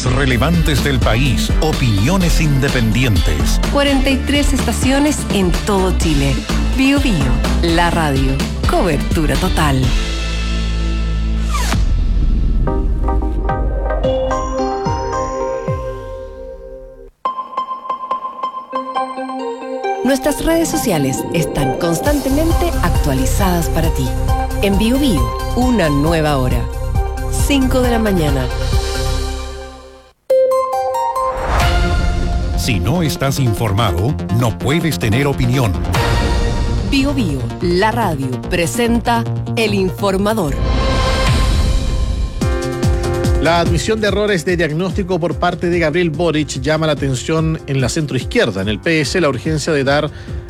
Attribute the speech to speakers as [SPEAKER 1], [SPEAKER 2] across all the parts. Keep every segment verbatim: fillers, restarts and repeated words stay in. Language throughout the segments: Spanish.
[SPEAKER 1] más relevantes del país, opiniones independientes.
[SPEAKER 2] cuarenta y tres estaciones en todo Chile. Bio Bio, la radio. Cobertura total. Nuestras redes sociales están constantemente actualizadas para ti. En Bio Bio, una nueva hora. cinco de la mañana.
[SPEAKER 1] Si no estás informado, no puedes tener opinión.
[SPEAKER 2] Bio Bio, la radio, presenta El Informador.
[SPEAKER 3] La admisión de errores de diagnóstico por parte de Gabriel Boric llama la atención en la centroizquierda. En el P S, la urgencia de dar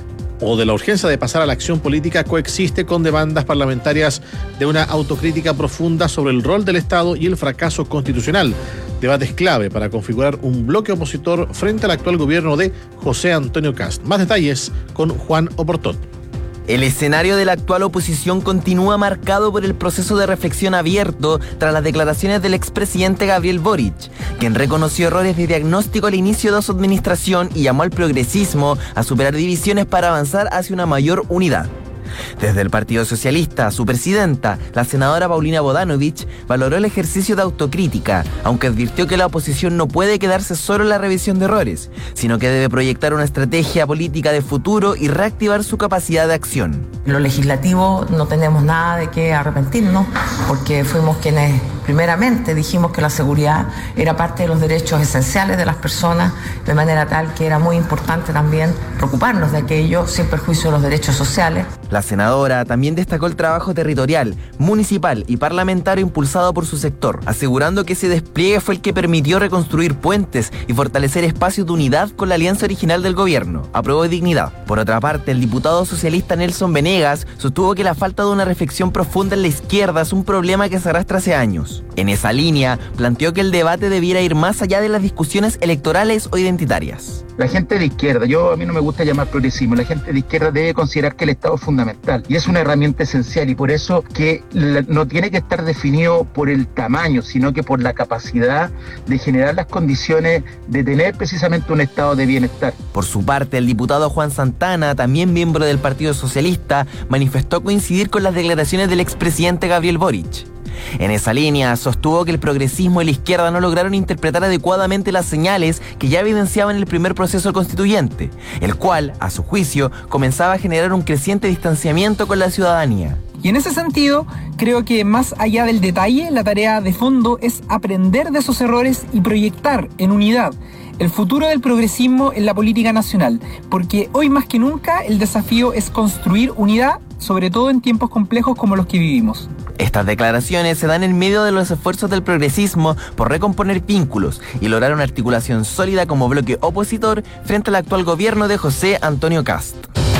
[SPEAKER 3] o de la urgencia de pasar a la acción política coexiste con demandas parlamentarias de una autocrítica profunda sobre el rol del Estado y el fracaso constitucional. Debates clave para configurar un bloque opositor frente al actual gobierno de José Antonio Kast. Más detalles con Juan Oportón.
[SPEAKER 4] El escenario de la actual oposición continúa marcado por el proceso de reflexión abierto tras las declaraciones del expresidente Gabriel Boric, quien reconoció errores de diagnóstico al inicio de su administración y llamó al progresismo a superar divisiones para avanzar hacia una mayor unidad. Desde el Partido Socialista, su presidenta, la senadora Paulina Bodanovich, valoró el ejercicio de autocrítica, aunque advirtió que la oposición no puede quedarse solo en la revisión de errores, sino que debe proyectar una estrategia política de futuro y reactivar su capacidad de acción.
[SPEAKER 5] En lo legislativo no tenemos nada de qué arrepentirnos, porque fuimos quienes primeramente dijimos que la seguridad era parte de los derechos esenciales de las personas, de manera tal que era muy importante también preocuparnos de aquello sin perjuicio de los derechos sociales.
[SPEAKER 4] La senadora también destacó el trabajo territorial, municipal y parlamentario impulsado por su sector, asegurando que ese despliegue fue el que permitió reconstruir puentes y fortalecer espacios de unidad con la alianza original del gobierno, Apruebo y Dignidad. Por otra parte, el diputado socialista Nelson Venegas sostuvo que la falta de una reflexión profunda en la izquierda es un problema que se arrastra hace años. En esa línea, planteó que el debate debiera ir más allá de las discusiones electorales o identitarias.
[SPEAKER 6] La gente de izquierda, yo a mí no me gusta llamar progresismo, la gente de izquierda debe considerar que el Estado es fundamental y es una herramienta esencial, y por eso que no tiene que estar definido por el tamaño, sino que por la capacidad de generar las condiciones de tener precisamente un estado de bienestar.
[SPEAKER 4] Por su parte, el diputado Juan Santana, también miembro del Partido Socialista, manifestó coincidir con las declaraciones del expresidente Gabriel Boric. En esa línea, sostuvo que el progresismo y la izquierda no lograron interpretar adecuadamente las señales que ya evidenciaban el primer proceso constituyente, el cual, a su juicio, comenzaba a generar un creciente distanciamiento con la ciudadanía.
[SPEAKER 7] Y en ese sentido, creo que más allá del detalle, la tarea de fondo es aprender de esos errores y proyectar en unidad el futuro del progresismo en la política nacional, porque hoy más que nunca el desafío es construir unidad, sobre todo en tiempos complejos como los que vivimos.
[SPEAKER 4] Estas declaraciones se dan en medio de los esfuerzos del progresismo por recomponer vínculos y lograr una articulación sólida como bloque opositor frente al actual gobierno de José Antonio Kast.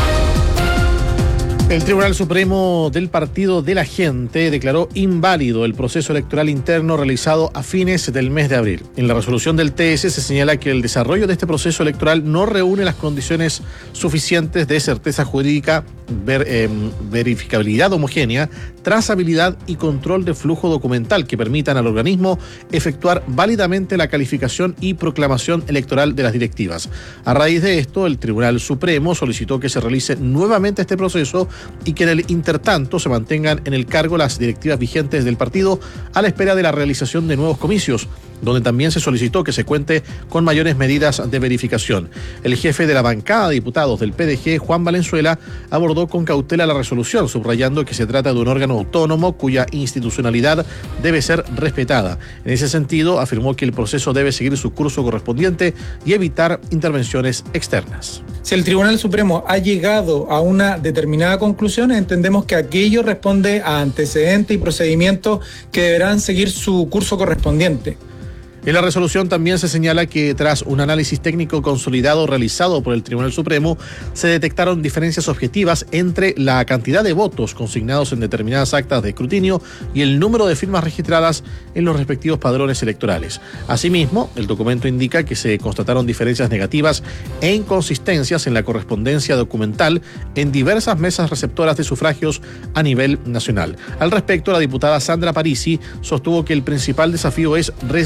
[SPEAKER 3] El Tribunal Supremo del Partido de la Gente declaró inválido el proceso electoral interno realizado a fines del mes de abril. En la resolución del T S se señala que el desarrollo de este proceso electoral no reúne las condiciones suficientes de certeza jurídica, ver, eh, verificabilidad homogénea, trazabilidad y control de flujo documental que permitan al organismo efectuar válidamente la calificación y proclamación electoral de las directivas. A raíz de esto, el Tribunal Supremo solicitó que se realice nuevamente este proceso y que en el intertanto se mantengan en el cargo las directivas vigentes del partido a la espera de la realización de nuevos comicios, donde también se solicitó que se cuente con mayores medidas de verificación. El jefe de la bancada de diputados del P D G, Juan Valenzuela, abordó con cautela la resolución, subrayando que se trata de un órgano autónomo cuya institucionalidad debe ser respetada. En ese sentido, afirmó que el proceso debe seguir su curso correspondiente y evitar intervenciones externas.
[SPEAKER 8] Si el Tribunal Supremo ha llegado a una determinada conclusión, entendemos que aquello responde a antecedentes y procedimientos que deberán seguir su curso correspondiente.
[SPEAKER 3] En la resolución también se señala que tras un análisis técnico consolidado realizado por el Tribunal Supremo, se detectaron diferencias objetivas entre la cantidad de votos consignados en determinadas actas de escrutinio y el número de firmas registradas en los respectivos padrones electorales. Asimismo, el documento indica que se constataron diferencias negativas e inconsistencias en la correspondencia documental en diversas mesas receptoras de sufragios a nivel nacional. Al respecto, la diputada Sandra Parisi sostuvo que el principal desafío es resguardar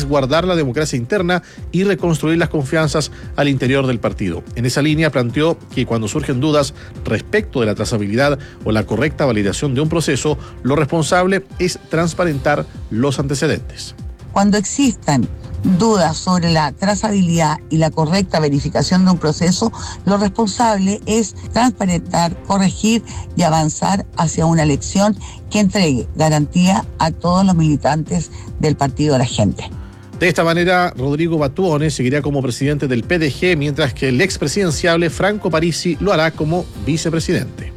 [SPEAKER 3] la democracia interna y reconstruir las confianzas al interior del partido. En esa línea planteó que cuando surgen dudas respecto de la trazabilidad o la correcta validación de un proceso, lo responsable es transparentar los antecedentes.
[SPEAKER 9] Cuando existan dudas sobre la trazabilidad y la correcta verificación de un proceso, lo responsable es transparentar, corregir y avanzar hacia una elección que entregue garantía a todos los militantes del Partido de la Gente.
[SPEAKER 3] De esta manera, Rodrigo Batuone seguirá como presidente del P D G, mientras que el expresidenciable Franco Parisi lo hará como vicepresidente.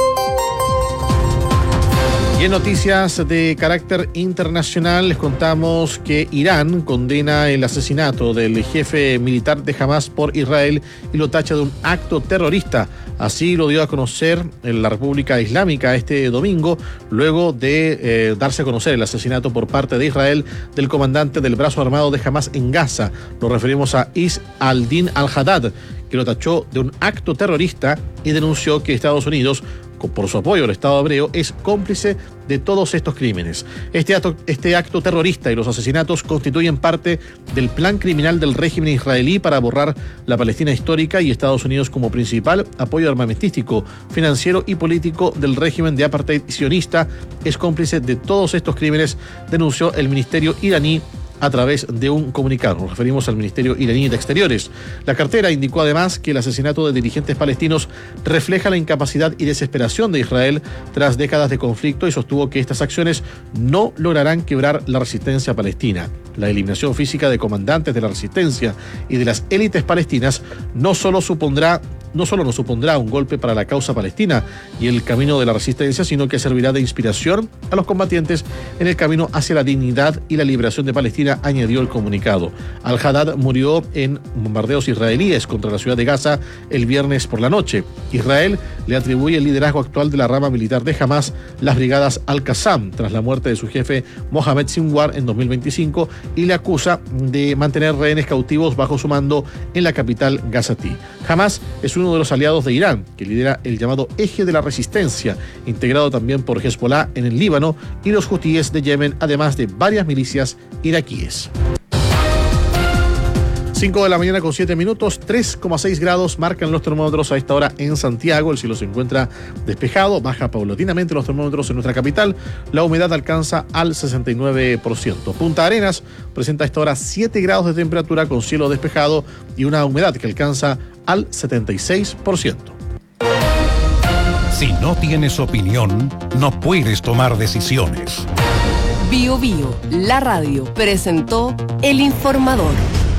[SPEAKER 3] Y en noticias de carácter internacional les contamos que Irán condena el asesinato del jefe militar de Hamas por Israel y lo tacha de un acto terrorista. Así lo dio a conocer en la República Islámica este domingo, luego de eh, darse a conocer el asesinato por parte de Israel del comandante del brazo armado de Hamas en Gaza. Nos referimos a Is al-Din al-Haddad, que lo tachó de un acto terrorista y denunció que Estados Unidos, por su apoyo al Estado hebreo, es cómplice de todos estos crímenes. Este acto, este acto terrorista y los asesinatos constituyen parte del plan criminal del régimen israelí para borrar la Palestina histórica, y Estados Unidos, como principal apoyo armamentístico, financiero y político del régimen de apartheid sionista, es cómplice de todos estos crímenes, denunció el ministerio iraní a través de un comunicado. Nos referimos al Ministerio iraní de Exteriores. La cartera indicó además que el asesinato de dirigentes palestinos refleja la incapacidad y desesperación de Israel tras décadas de conflicto, y sostuvo que estas acciones no lograrán quebrar la resistencia palestina. La eliminación física de comandantes de la resistencia y de las élites palestinas no solo supondrá no solo nos supondrá un golpe para la causa palestina y el camino de la resistencia, sino que servirá de inspiración a los combatientes en el camino hacia la dignidad y la liberación de Palestina, añadió el comunicado. Al-Haddad murió en bombardeos israelíes contra la ciudad de Gaza el viernes por la noche. Israel le atribuye el liderazgo actual de la rama militar de Hamas, las brigadas Al-Qassam, tras la muerte de su jefe Mohamed Sinwar en dos mil veinticinco, y le acusa de mantener rehenes cautivos bajo su mando en la capital gazatí. Hamas es uno de los aliados de Irán, que lidera el llamado Eje de la Resistencia, integrado también por Hezbollah en el Líbano y los hutíes de Yemen, además de varias milicias iraquíes. cinco de la mañana con siete minutos, tres coma seis grados marcan los termómetros a esta hora en Santiago. El cielo se encuentra despejado, baja paulatinamente los termómetros en nuestra capital. La humedad alcanza al sesenta y nueve por ciento. Punta Arenas presenta a esta hora siete grados de temperatura con cielo despejado y una humedad que alcanza al setenta y seis por ciento.
[SPEAKER 1] Si no tienes opinión, no puedes tomar decisiones.
[SPEAKER 2] Bio Bio, la radio, presentó El Informador.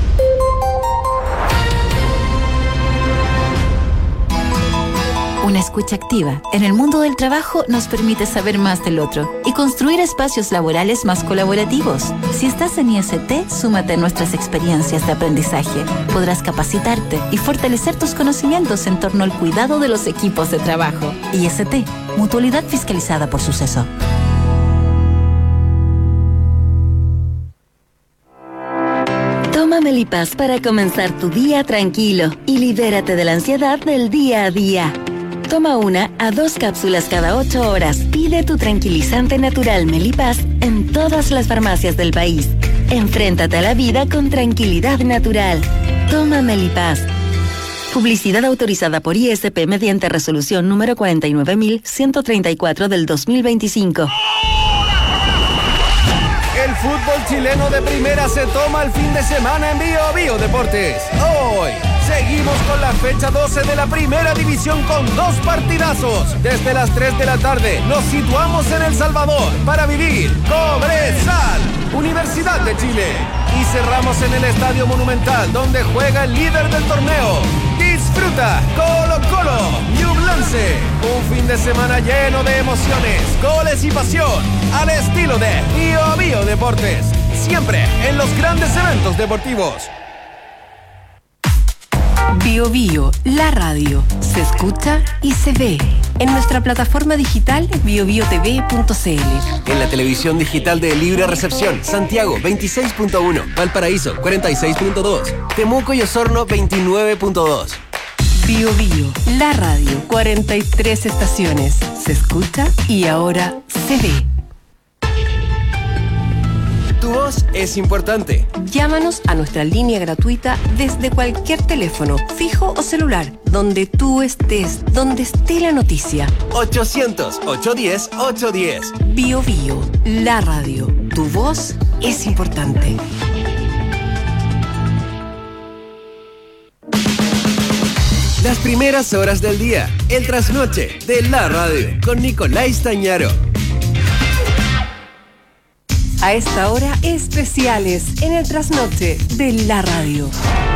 [SPEAKER 10] Una escucha activa en el mundo del trabajo nos permite saber más del otro y construir espacios laborales más colaborativos. Si estás en I S T, súmate a nuestras experiencias de aprendizaje. Podrás capacitarte y fortalecer tus conocimientos en torno al cuidado de los equipos de trabajo. I S T, Mutualidad Fiscalizada por Suceso.
[SPEAKER 11] Toma Melipaz para comenzar tu día tranquilo y libérate de la ansiedad del día a día. Toma una a dos cápsulas cada ocho horas. Pide tu tranquilizante natural Melipaz en todas las farmacias del país. Enfréntate a la vida con tranquilidad natural. Toma Melipaz. Publicidad autorizada por I S P mediante resolución número cuarenta y nueve mil ciento treinta y cuatro del dos mil veinticinco.
[SPEAKER 12] El fútbol chileno de primera se toma el fin de semana en Bio Bio Deportes. Hoy seguimos con la fecha doce de la primera división con dos partidazos. Desde las tres de la tarde nos situamos en El Salvador para vivir Cobresal, Universidad de Chile. Y cerramos en el Estadio Monumental, donde juega el líder del torneo. Disfruta Colo Colo, Ñublense. Un fin de semana lleno de emociones, goles y pasión, al estilo de Bio Bio Deportes. Siempre en los grandes eventos deportivos.
[SPEAKER 2] Bio Bio, la radio, se escucha y se ve en nuestra plataforma digital bio bio t v punto c l.
[SPEAKER 12] En la televisión digital de Libre Recepción, Santiago veintiséis punto uno, Valparaíso cuarenta y seis punto dos, Temuco y Osorno veintinueve punto dos.
[SPEAKER 2] Bio Bio, la radio, cuarenta y tres estaciones, se escucha y ahora se ve.
[SPEAKER 12] tu voz es importante.
[SPEAKER 2] Llámanos a nuestra línea gratuita desde cualquier teléfono, fijo o celular, donde tú estés, donde esté la noticia.
[SPEAKER 12] ochocientos, ochocientos diez, ochocientos diez.
[SPEAKER 2] Bio Bio, la radio. Tu voz es importante.
[SPEAKER 12] Las primeras horas del día, el trasnoche de la radio, con Nicolás Tañaro.
[SPEAKER 2] A esta hora, especiales en el trasnoche de la radio.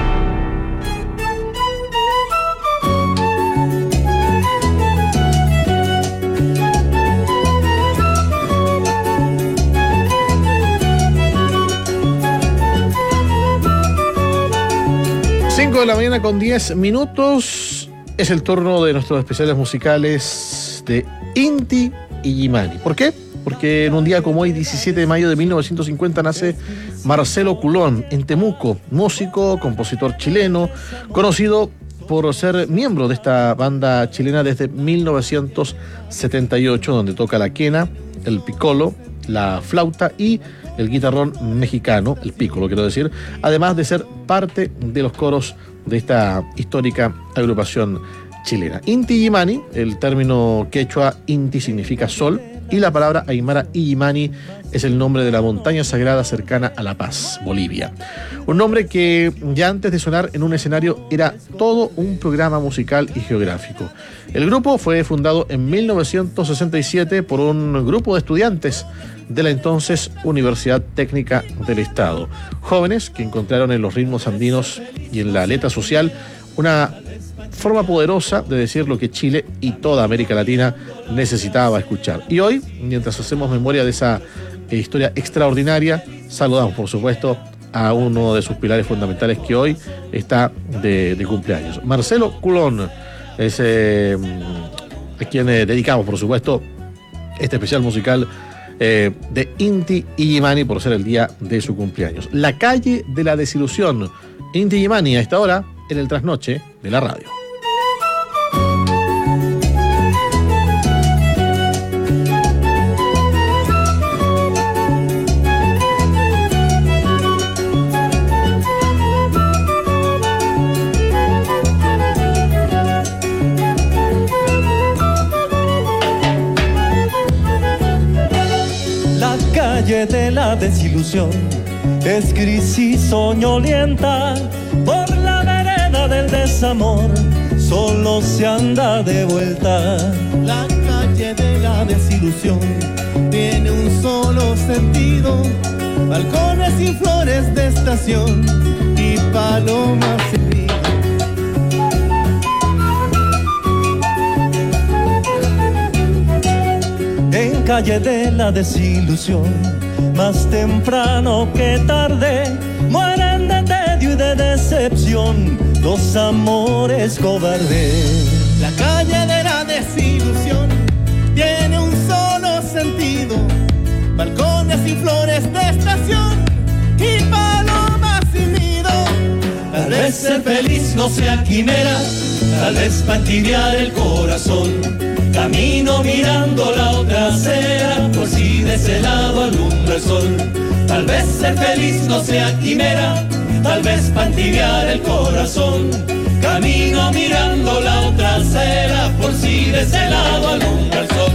[SPEAKER 3] cinco de la mañana con diez minutos. Es el turno de nuestros especiales musicales de Inti Illimani. ¿Por qué? Porque en un día como hoy, diecisiete de mayo de mil novecientos cincuenta, nace Marcelo Culón en Temuco, músico, compositor chileno, conocido por ser miembro de esta banda chilena desde mil novecientos setenta y ocho, donde toca la quena, el piccolo, la flauta y el guitarrón mexicano, el piccolo quiero decir, además de ser parte de los coros de esta histórica agrupación chilena. Inti Illimani, el término quechua Inti significa sol, y la palabra aymara Illimani es el nombre de la montaña sagrada cercana a La Paz, Bolivia. Un nombre que ya antes de sonar en un escenario era todo un programa musical y geográfico. El grupo fue fundado en mil novecientos sesenta y siete por un grupo de estudiantes de la entonces Universidad Técnica del Estado. Jóvenes que encontraron en los ritmos andinos y en la letra social una forma poderosa de decir lo que Chile y toda América Latina necesitaba escuchar. Y hoy, mientras hacemos memoria de esa eh, historia extraordinaria, saludamos, por supuesto, a uno de sus pilares fundamentales que hoy está de, de cumpleaños. Marcelo Culón es eh, a quien eh, dedicamos, por supuesto, este especial musical eh, de Inti Illimani por ser el día de su cumpleaños. La calle de la desilusión. Inti Illimani a esta hora en el trasnoche de la radio.
[SPEAKER 13] La calle de la desilusión es gris y soñolienta, por la vereda del desamor solo se anda de vuelta.
[SPEAKER 14] La calle de la desilusión tiene un solo sentido: balcones sin flores de estación y palomas sin nido.
[SPEAKER 13] En calle de la desilusión, más temprano que tarde, mueren de tedio y de decepción los amores cobardes.
[SPEAKER 14] La calle de la desilusión tiene un solo sentido: balcones y flores de estación y palomas sin nido.
[SPEAKER 13] Tal vez ser feliz no sea quimera, tal vez para tibiar el corazón. Camino mirando la otra acera, por si de ese lado alumbra el sol. Tal vez ser feliz no sea quimera, tal vez para entibiar el corazón. Camino mirando la otra acera, por si de ese lado alumbra el sol.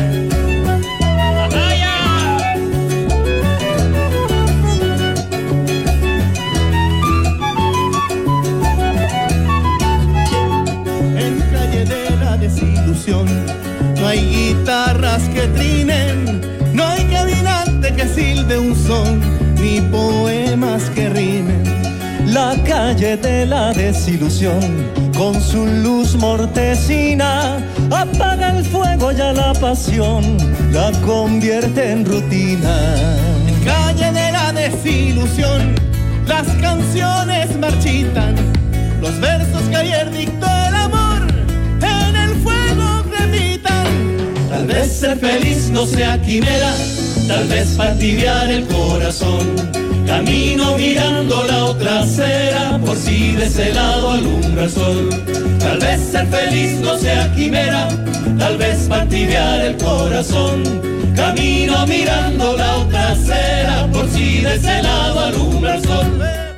[SPEAKER 14] En calle de la desilusión no hay guitarras que trinen, no hay caminante que silbe un son, ni poemas que rimen.
[SPEAKER 13] La calle de la desilusión, con su luz mortecina, apaga el fuego y a la pasión la convierte en rutina.
[SPEAKER 14] En calle de la desilusión, las canciones marchitan, los versos que ayer dictó el amor, en el fuego crepitan.
[SPEAKER 13] Tal vez ser feliz no sea quimera, tal vez para tibiar el corazón. Camino mirando la otra acera, por si de ese lado alumbra el sol. Tal vez ser feliz no sea quimera, tal vez para tibiar el corazón. Camino mirando la otra acera, por si de ese lado alumbra el sol.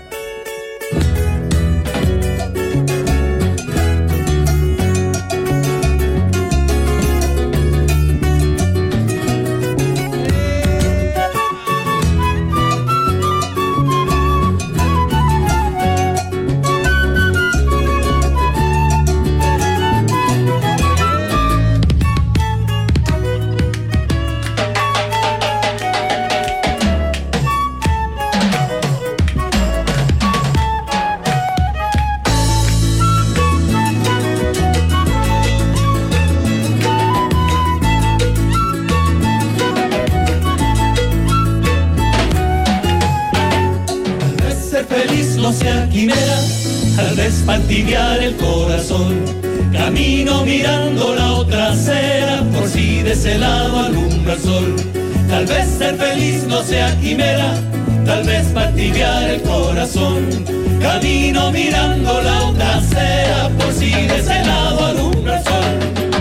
[SPEAKER 13] Tal vez para tibiar el corazón, camino mirando la otra acera, por si de ese lado alumbra el sol. Tal vez ser feliz no sea quimera, tal vez para tibiar el corazón, camino mirando la otra acera, por si de ese lado alumbra el sol.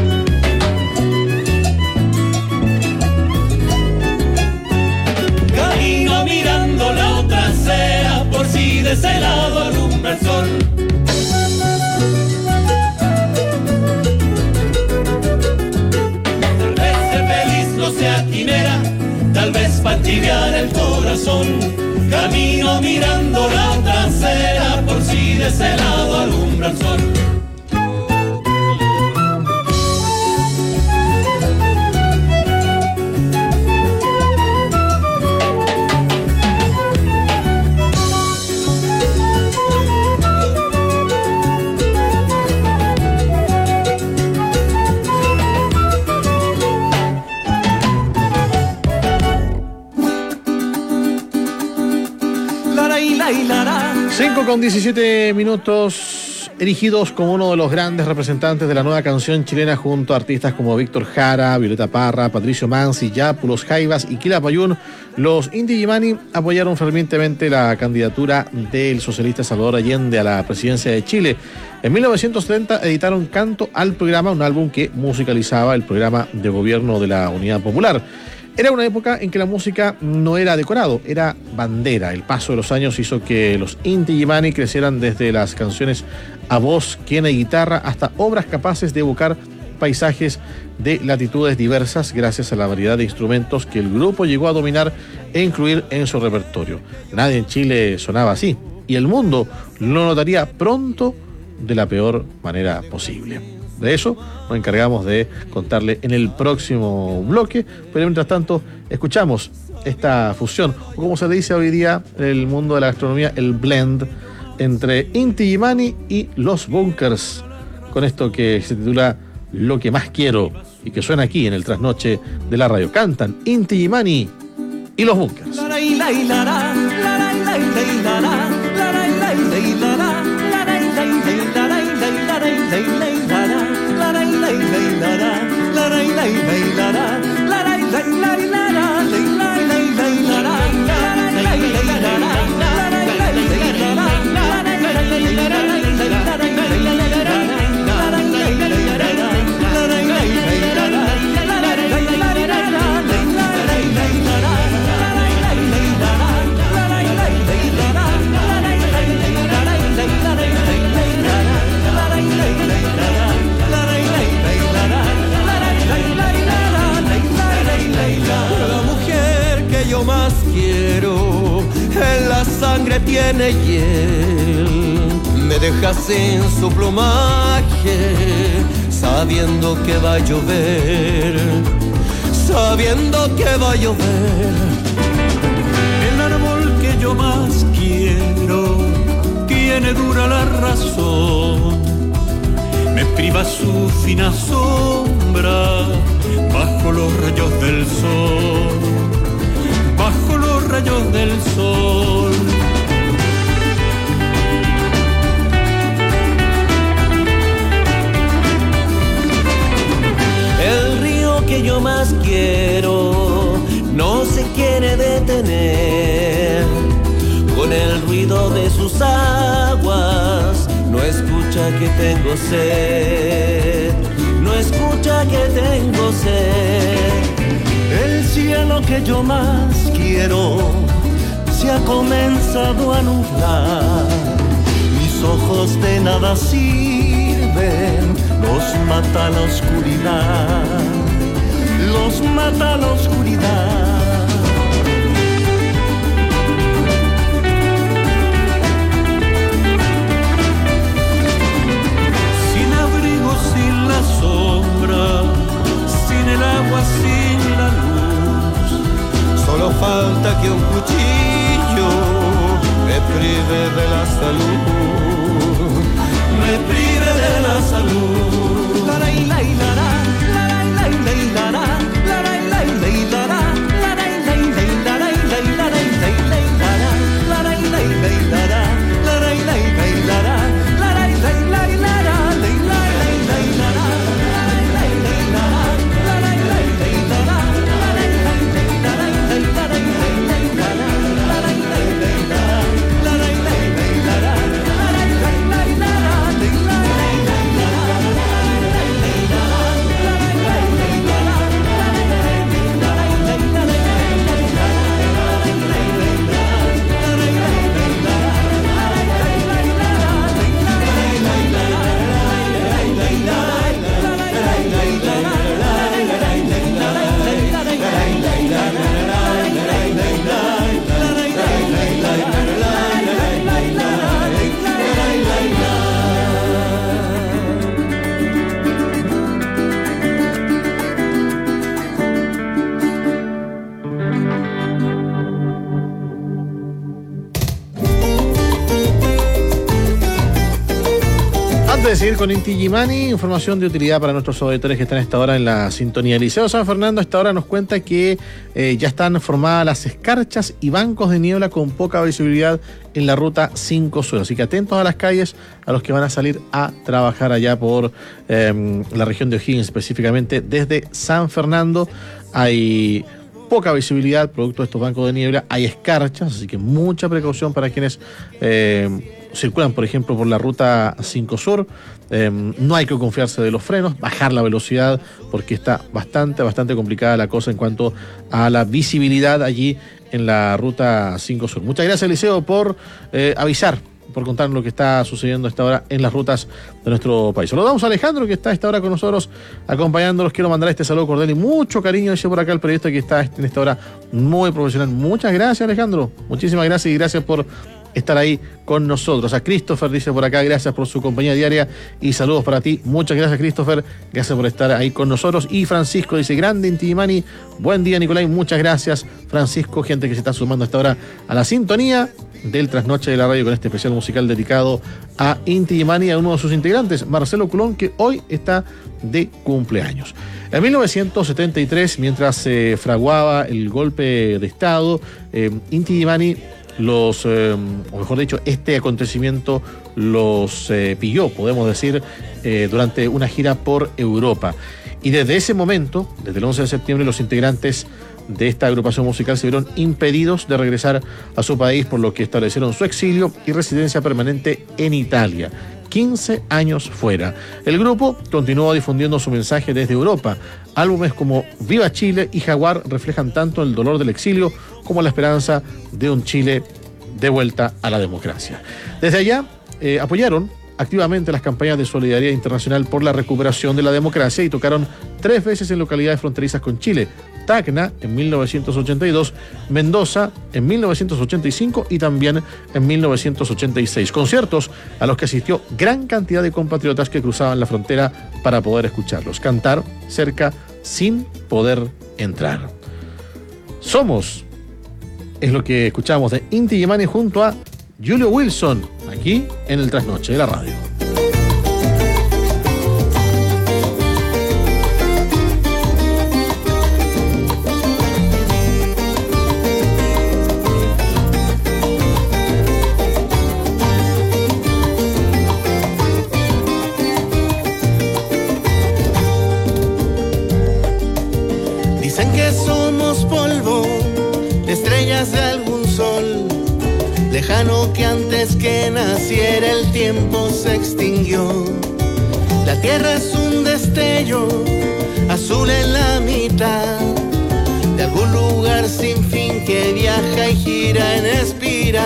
[SPEAKER 13] Camino mirando la otra acera, por si de ese lado alumbra el sol. Tal vez ser feliz no sea quimera, tal vez para tibiar el corazón, camino mirando la otra acera, por si de ese lado alumbra el sol.
[SPEAKER 3] cinco con diecisiete minutos, erigidos como uno de los grandes representantes de la nueva canción chilena junto a artistas como Víctor Jara, Violeta Parra, Patricio Mansi, Yapu, Los Jaivas y Quilapayún, los Inti Illimani apoyaron fervientemente la candidatura del socialista Salvador Allende a la presidencia de Chile. En mil novecientos setenta editaron Canto al Programa, un álbum que musicalizaba el programa de gobierno de la Unidad Popular. Era una época en que la música no era decorado, era bandera. El paso de los años hizo que los Inti Illimani crecieran desde las canciones a voz, quena y guitarra hasta obras capaces de evocar paisajes de latitudes diversas gracias a la variedad de instrumentos que el grupo llegó a dominar e incluir en su repertorio. Nadie en Chile sonaba así y el mundo lo notaría pronto de la peor manera posible. De eso nos encargamos de contarle en el próximo bloque, pero mientras tanto escuchamos esta fusión, o como se dice hoy día en el mundo de la gastronomía, el blend entre Inti Illimani y Los Bunkers, con esto que se titula Lo que más quiero y que suena aquí en el trasnoche de la radio. Cantan Inti Illimani y Los Bunkers.
[SPEAKER 13] Más quiero, en la sangre tiene hiel, me deja sin su plumaje, sabiendo que va a llover, sabiendo que va a llover. El árbol que yo más quiero tiene dura la razón, me priva su fina sombra bajo los rayos del sol, bajo los rayos del sol. El río que yo más quiero no se quiere detener, con el ruido de sus aguas no escucha que tengo sed, no escucha que tengo sed. El cielo que yo más quiero se ha comenzado a nublar. Mis ojos de nada sirven, los mata la oscuridad, los mata la oscuridad. Sin abrigo, sin la sombra, sin el agua, sin la luz, solo falta que un cuchillo me prive de la salud, me prive de la salud. La la la la la la la la la la la la la la.
[SPEAKER 3] De seguir con Inti Illimani, información de utilidad para nuestros auditores que están a esta hora en la sintonía. El Liceo San Fernando a esta hora nos cuenta que eh, ya están formadas las escarchas y bancos de niebla con poca visibilidad en la ruta cinco Sur. Así que atentos a las calles a los que van a salir a trabajar allá por eh, la región de O'Higgins, específicamente desde San Fernando. Hay poca visibilidad producto de estos bancos de niebla, hay escarchas, así que mucha precaución para quienes eh, circulan, por ejemplo, por la ruta cinco Sur. Eh, no hay que confiarse de los frenos, bajar la velocidad porque está bastante, bastante complicada la cosa en cuanto a la visibilidad allí en la ruta cinco Sur. Muchas gracias, Eliseo, por eh, avisar, por contarnos lo que está sucediendo a esta hora en las rutas de nuestro país. Saludamos a Alejandro, que está a esta hora con nosotros acompañándolos. Quiero mandar este saludo cordial y mucho cariño, dice por acá el periodista que está en esta hora muy profesional. Muchas gracias, Alejandro. Muchísimas gracias y gracias por estar ahí con nosotros. A Christopher dice por acá, gracias por su compañía diaria y saludos para ti. Muchas gracias, Christopher, gracias por estar ahí con nosotros. Y Francisco dice, grande Inti Illimani, buen día, Nicolai, muchas gracias, Francisco, gente que se está sumando a esta hora a la sintonía del Trasnoche de la Radio con este especial musical dedicado a Inti Illimani y a uno de sus integrantes, Marcelo Culón, que hoy está de cumpleaños. En mil novecientos setenta y tres, mientras se fraguaba el golpe de Estado, eh, Inti Illimani los, eh, o mejor dicho, este acontecimiento los eh, pilló, podemos decir, eh, durante una gira por Europa. Y desde ese momento, desde el once de septiembre, los integrantes de esta agrupación musical se vieron impedidos de regresar a su país, por lo que establecieron su exilio y residencia permanente en Italia. quince años fuera. El grupo continuó difundiendo su mensaje desde Europa. Álbumes como Viva Chile y Jaguar reflejan tanto el dolor del exilio como la esperanza de un Chile de vuelta a la democracia. Desde allá eh, apoyaron activamente las campañas de solidaridad internacional por la recuperación de la democracia y tocaron tres veces en localidades fronterizas con Chile: Tacna en mil novecientos ochenta y dos, Mendoza en mil novecientos ochenta y cinco y también en mil novecientos ochenta y seis. Conciertos a los que asistió gran cantidad de compatriotas que cruzaban la frontera para poder escucharlos cantar cerca sin poder entrar. Somos es lo que escuchamos de Inti Illimani junto a Julio Wilson, aquí en el Trasnoche de la Radio.
[SPEAKER 14] Dicen que somos polvo, estrellas de algún sol lejano que antes que naciera el tiempo se extinguió. La tierra es un destello azul en la mitad de algún lugar sin fin que viaja y gira en espiral.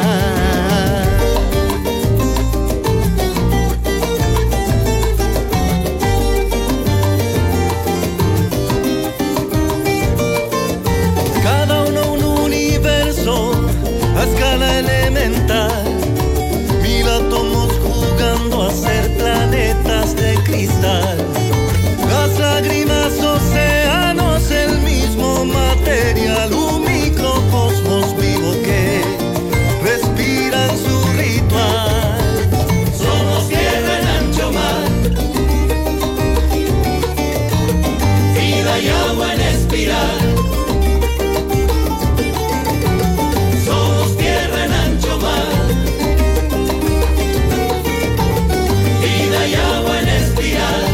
[SPEAKER 14] Cada uno un universo a escala elemental, mil átomos jugando a ser planetas de cristal. Las lágrimas, océanos, el mismo material, un microcosmos vivo que respira en su ritual. Somos tierra en ancho mar, vida y agua en espiral. Somos tierra en ancho mar, vida y agua en espiral.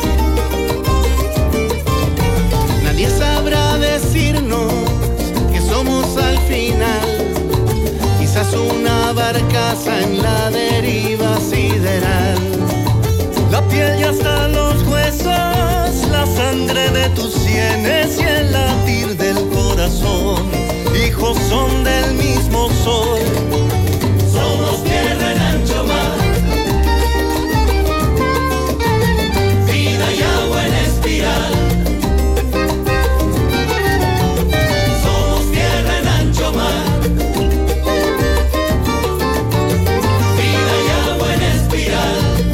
[SPEAKER 14] Nadie sabrá decirnos que somos al final, quizás una barcaza en la deriva sideral. La piel y hasta los huesos, la sangre de tus sienes y el latir del corazón, hijos son del mismo sol. Somos tierra en ancho mar, vida y agua en espiral. Somos tierra en ancho mar, vida y agua en espiral.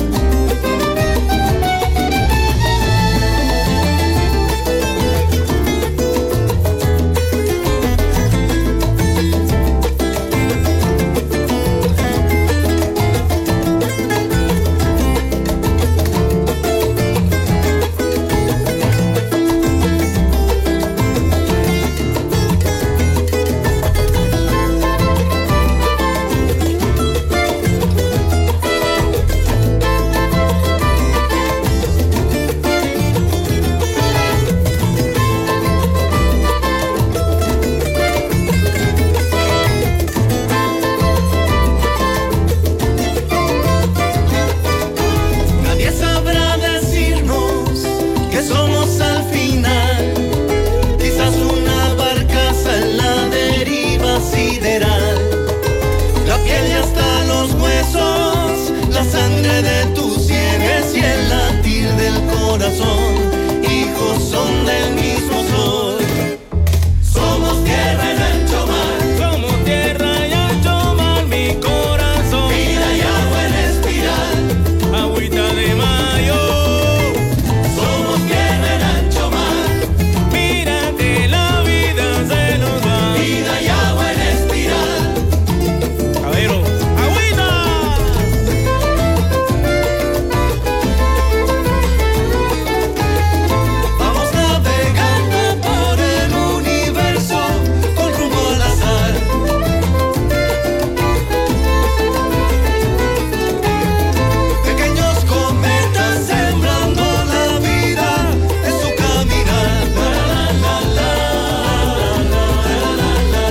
[SPEAKER 14] Nadie sabrá decirnos que somos al final, quizás una barcaza en la deriva sideral. La piel y hasta los huesos, la sangre de tus sienes y el latir del corazón, hijos son del mismo sol. Somos tierra en ancho mar, somos tierra y ancho mar, mi corazón. Vida y agua en espiral, agüita de mayo. Somos tierra en ancho mar, mira que la vida se nos va. Vida y agua en espiral. Cabero, agüita. Vamos navegando por el universo con rumbo al azar. Pequeños cometas sembrando la vida en su caminar. La, la, la, la, la, la, la,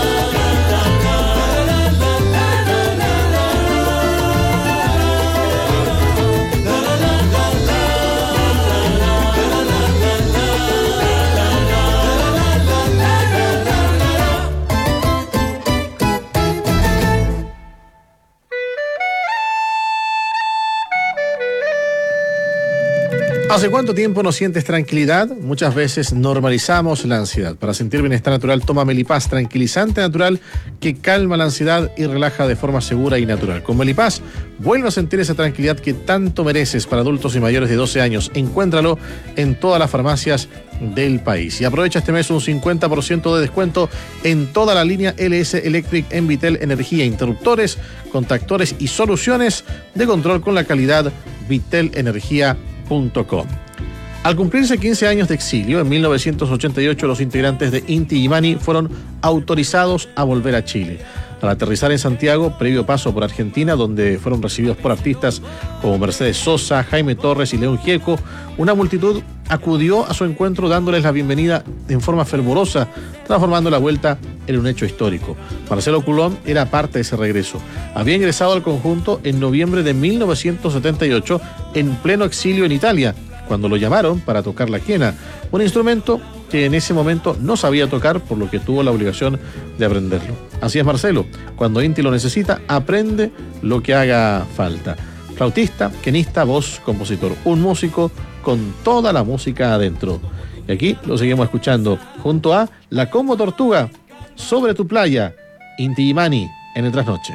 [SPEAKER 3] ¿Hace cuánto tiempo no sientes tranquilidad? Muchas veces normalizamos la ansiedad. Para sentir bienestar natural, toma Melipaz, tranquilizante natural que calma la ansiedad y relaja de forma segura y natural. Con Melipaz, vuelve a sentir esa tranquilidad que tanto mereces para adultos y mayores de doce años. Encuéntralo en todas las farmacias del país. Y aprovecha este mes un cincuenta por ciento de descuento en toda la línea L S Electric en Vitel Energía, interruptores, contactores y soluciones de control con la calidad vitel energía punto com. Al cumplirse quince años de exilio, en mil novecientos ochenta y ocho los integrantes de Inti Illimani fueron autorizados a volver a Chile. Al aterrizar en Santiago, previo paso por Argentina, donde fueron recibidos por artistas como Mercedes Sosa, Jaime Torres y León Gieco, una multitud acudió a su encuentro dándoles la bienvenida en forma fervorosa, transformando la vuelta en un hecho histórico. Marcelo Coulomb era parte de ese regreso. Había ingresado al conjunto en noviembre de mil novecientos setenta y ocho en pleno exilio en Italia, cuando lo llamaron para tocar la quena, un instrumento que en ese momento no sabía tocar, por lo que tuvo la obligación de aprenderlo. Así es Marcelo, cuando Inti lo necesita, aprende lo que haga falta. Flautista, quenista, voz, compositor, un músico con toda la música adentro. Y aquí lo seguimos escuchando junto a La Como Tortuga, Sobre tu playa, Inti Illimani en el Trasnoche.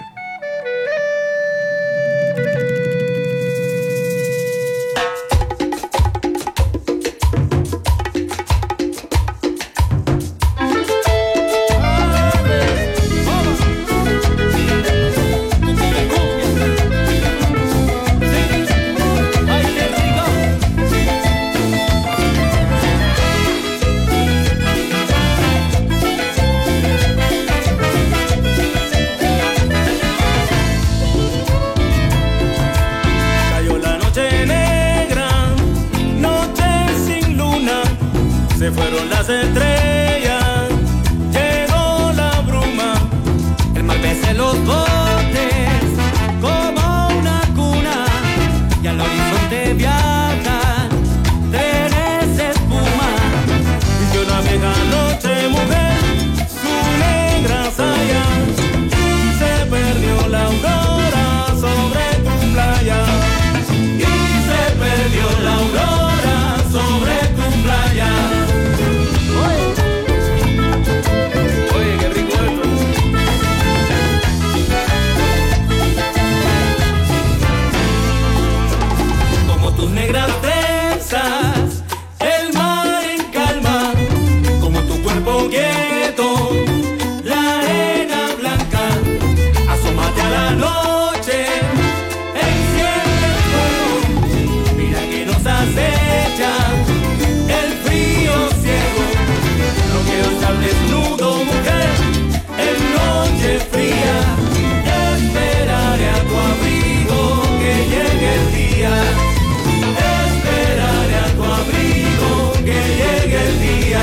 [SPEAKER 13] Se fueron las estrellas, llegó la bruma, el mar mece los botes como una cuna y al horizonte viajan trenes de espuma. Y yo navega noche mujer, su negra saya, y se perdió la aurora sobre tu playa, y se perdió la aurora sobre tu playa. Negras trenzas, el mar en calma, como tu cuerpo quieto, la arena blanca. Asómate a la noche, enciende el fuego, mira que nos acecha el frío ciego. Lo que os al desnudo, mujer, en noche fría, esperaré a tu abrigo que llegue el día. Esperaré a tu abrigo que llegue el día.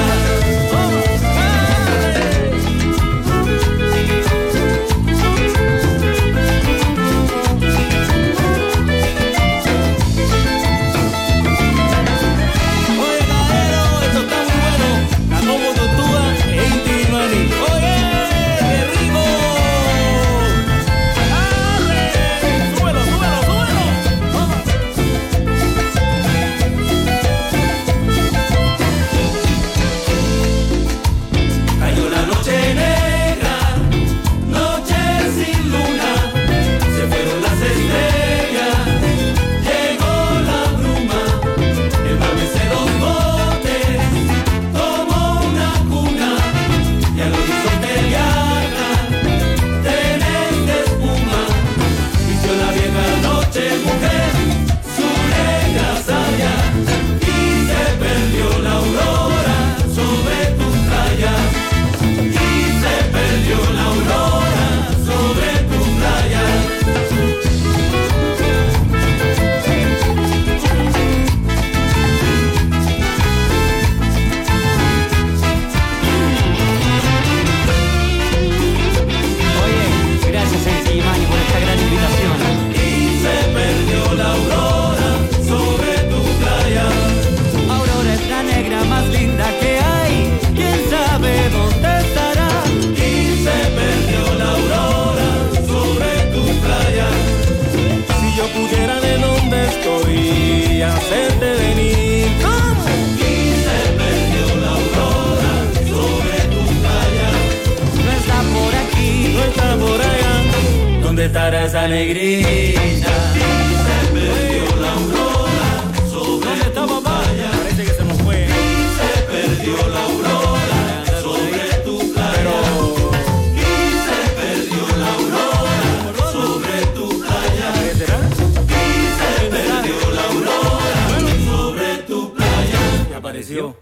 [SPEAKER 13] Oye, caballero, esto está muy bueno. La Como Tortuga e Inti Illimani. Oye, qué rico. ¡Arre! Súbelo, súbelo, súbelo. Cayó la noche negra, noche sin luna, se fueron las estrellas, llegó la bruma, el mar mece los botes como una cuna y al horizonte viajan trenes de espuma. Vistió la vieja noche mujer, su negra saya, y se perdió la aurora sobre tu playa. Y se perdió la aurora sobre tu playa. Oye, gracias Inti Illimani por esta gran invitación. Y se perdió la aurora sobre tu playa. Aurora es la negra más linda que hay, quién sabe dónde estará. Y se perdió la aurora sobre tu playa. Si yo pudiera de donde estoy hacerte venir. ¿Cómo? Y se perdió la aurora sobre tu playa. No está por aquí, no está por allá. ¿Dónde estará esa negrita? Y se perdió la aurora sobre tu playa. Parece que se nos fue. Y se perdió la aurora sobre tu playa. Y se perdió la aurora sobre tu playa. Y se perdió la aurora sobre tu playa. Y apareció.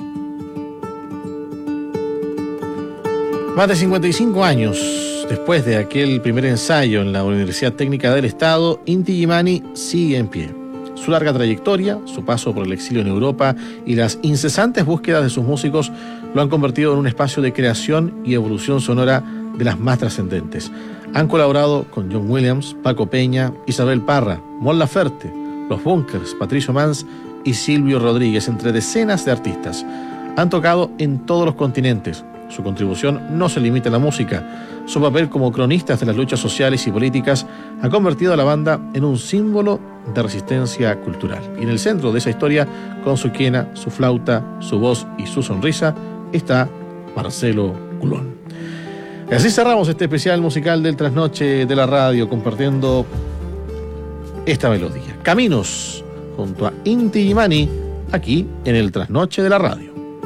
[SPEAKER 3] Más de cincuenta y cinco años después de aquel primer ensayo en la Universidad Técnica del Estado, Inti Illimani sigue en pie. Su larga trayectoria, su paso por el exilio en Europa y las incesantes búsquedas de sus músicos lo han convertido en un espacio de creación y evolución sonora de las más trascendentes. Han colaborado con John Williams, Paco Peña, Isabel Parra, Mon Laferte, Los Bunkers, Patricio Mans y Silvio Rodríguez, entre decenas de artistas. Han tocado en todos los continentes. Su contribución no se limita a la música. Su papel como cronistas de las luchas sociales y políticas ha convertido a la banda en un símbolo de resistencia cultural. Y en el centro de esa historia, con su quena, su flauta, su voz y su sonrisa, está Marcelo Culón. Y así cerramos este especial musical del Trasnoche de la Radio, compartiendo esta melodía. Caminos, junto a Inti Illimani, aquí en el Trasnoche de la Radio.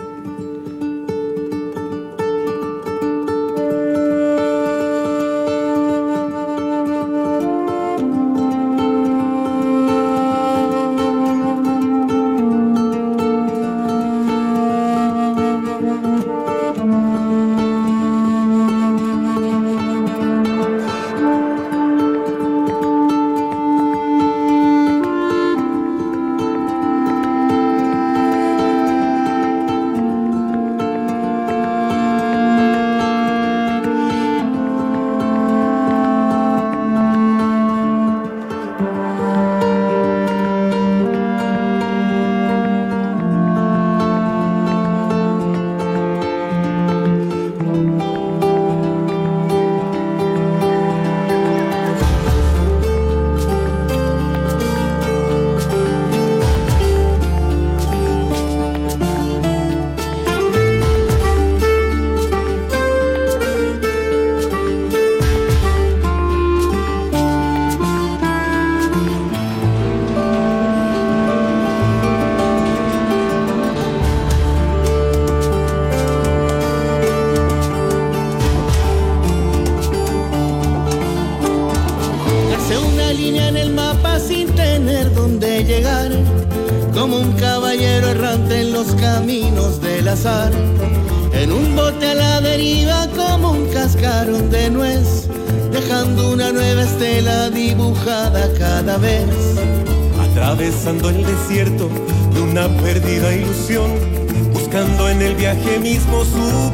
[SPEAKER 14] En un bote a la deriva como un cascarón de nuez, dejando una nueva estela dibujada cada vez.
[SPEAKER 15] Atravesando el desierto de una perdida ilusión, buscando en el viaje mismo su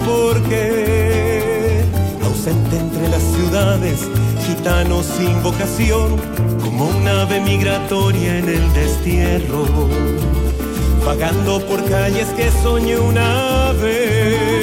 [SPEAKER 15] porqué. Ausente entre las ciudades, gitano sin vocación, como un ave migratoria en el destierro, vagando por calles que soñé una vez.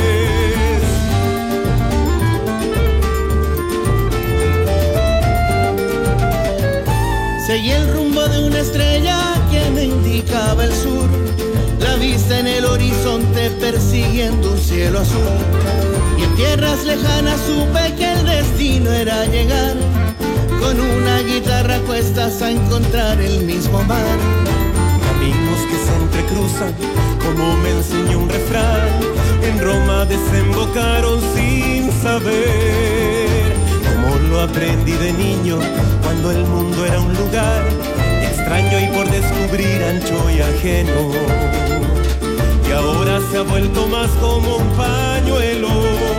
[SPEAKER 14] Seguí el rumbo de una estrella que me indicaba el sur, la vista en el horizonte persiguiendo un cielo azul. Y en tierras lejanas supe que el destino era llegar, con una guitarra a cuestas a encontrar el mismo mar.
[SPEAKER 15] Caminos que se entrecruzan, como me enseñó un refrán, en Roma desembocaron sin saber. Como lo aprendí de niño, cuando el mundo era un lugar extraño y por descubrir ancho y ajeno. Y ahora se ha vuelto más como un pañuelo.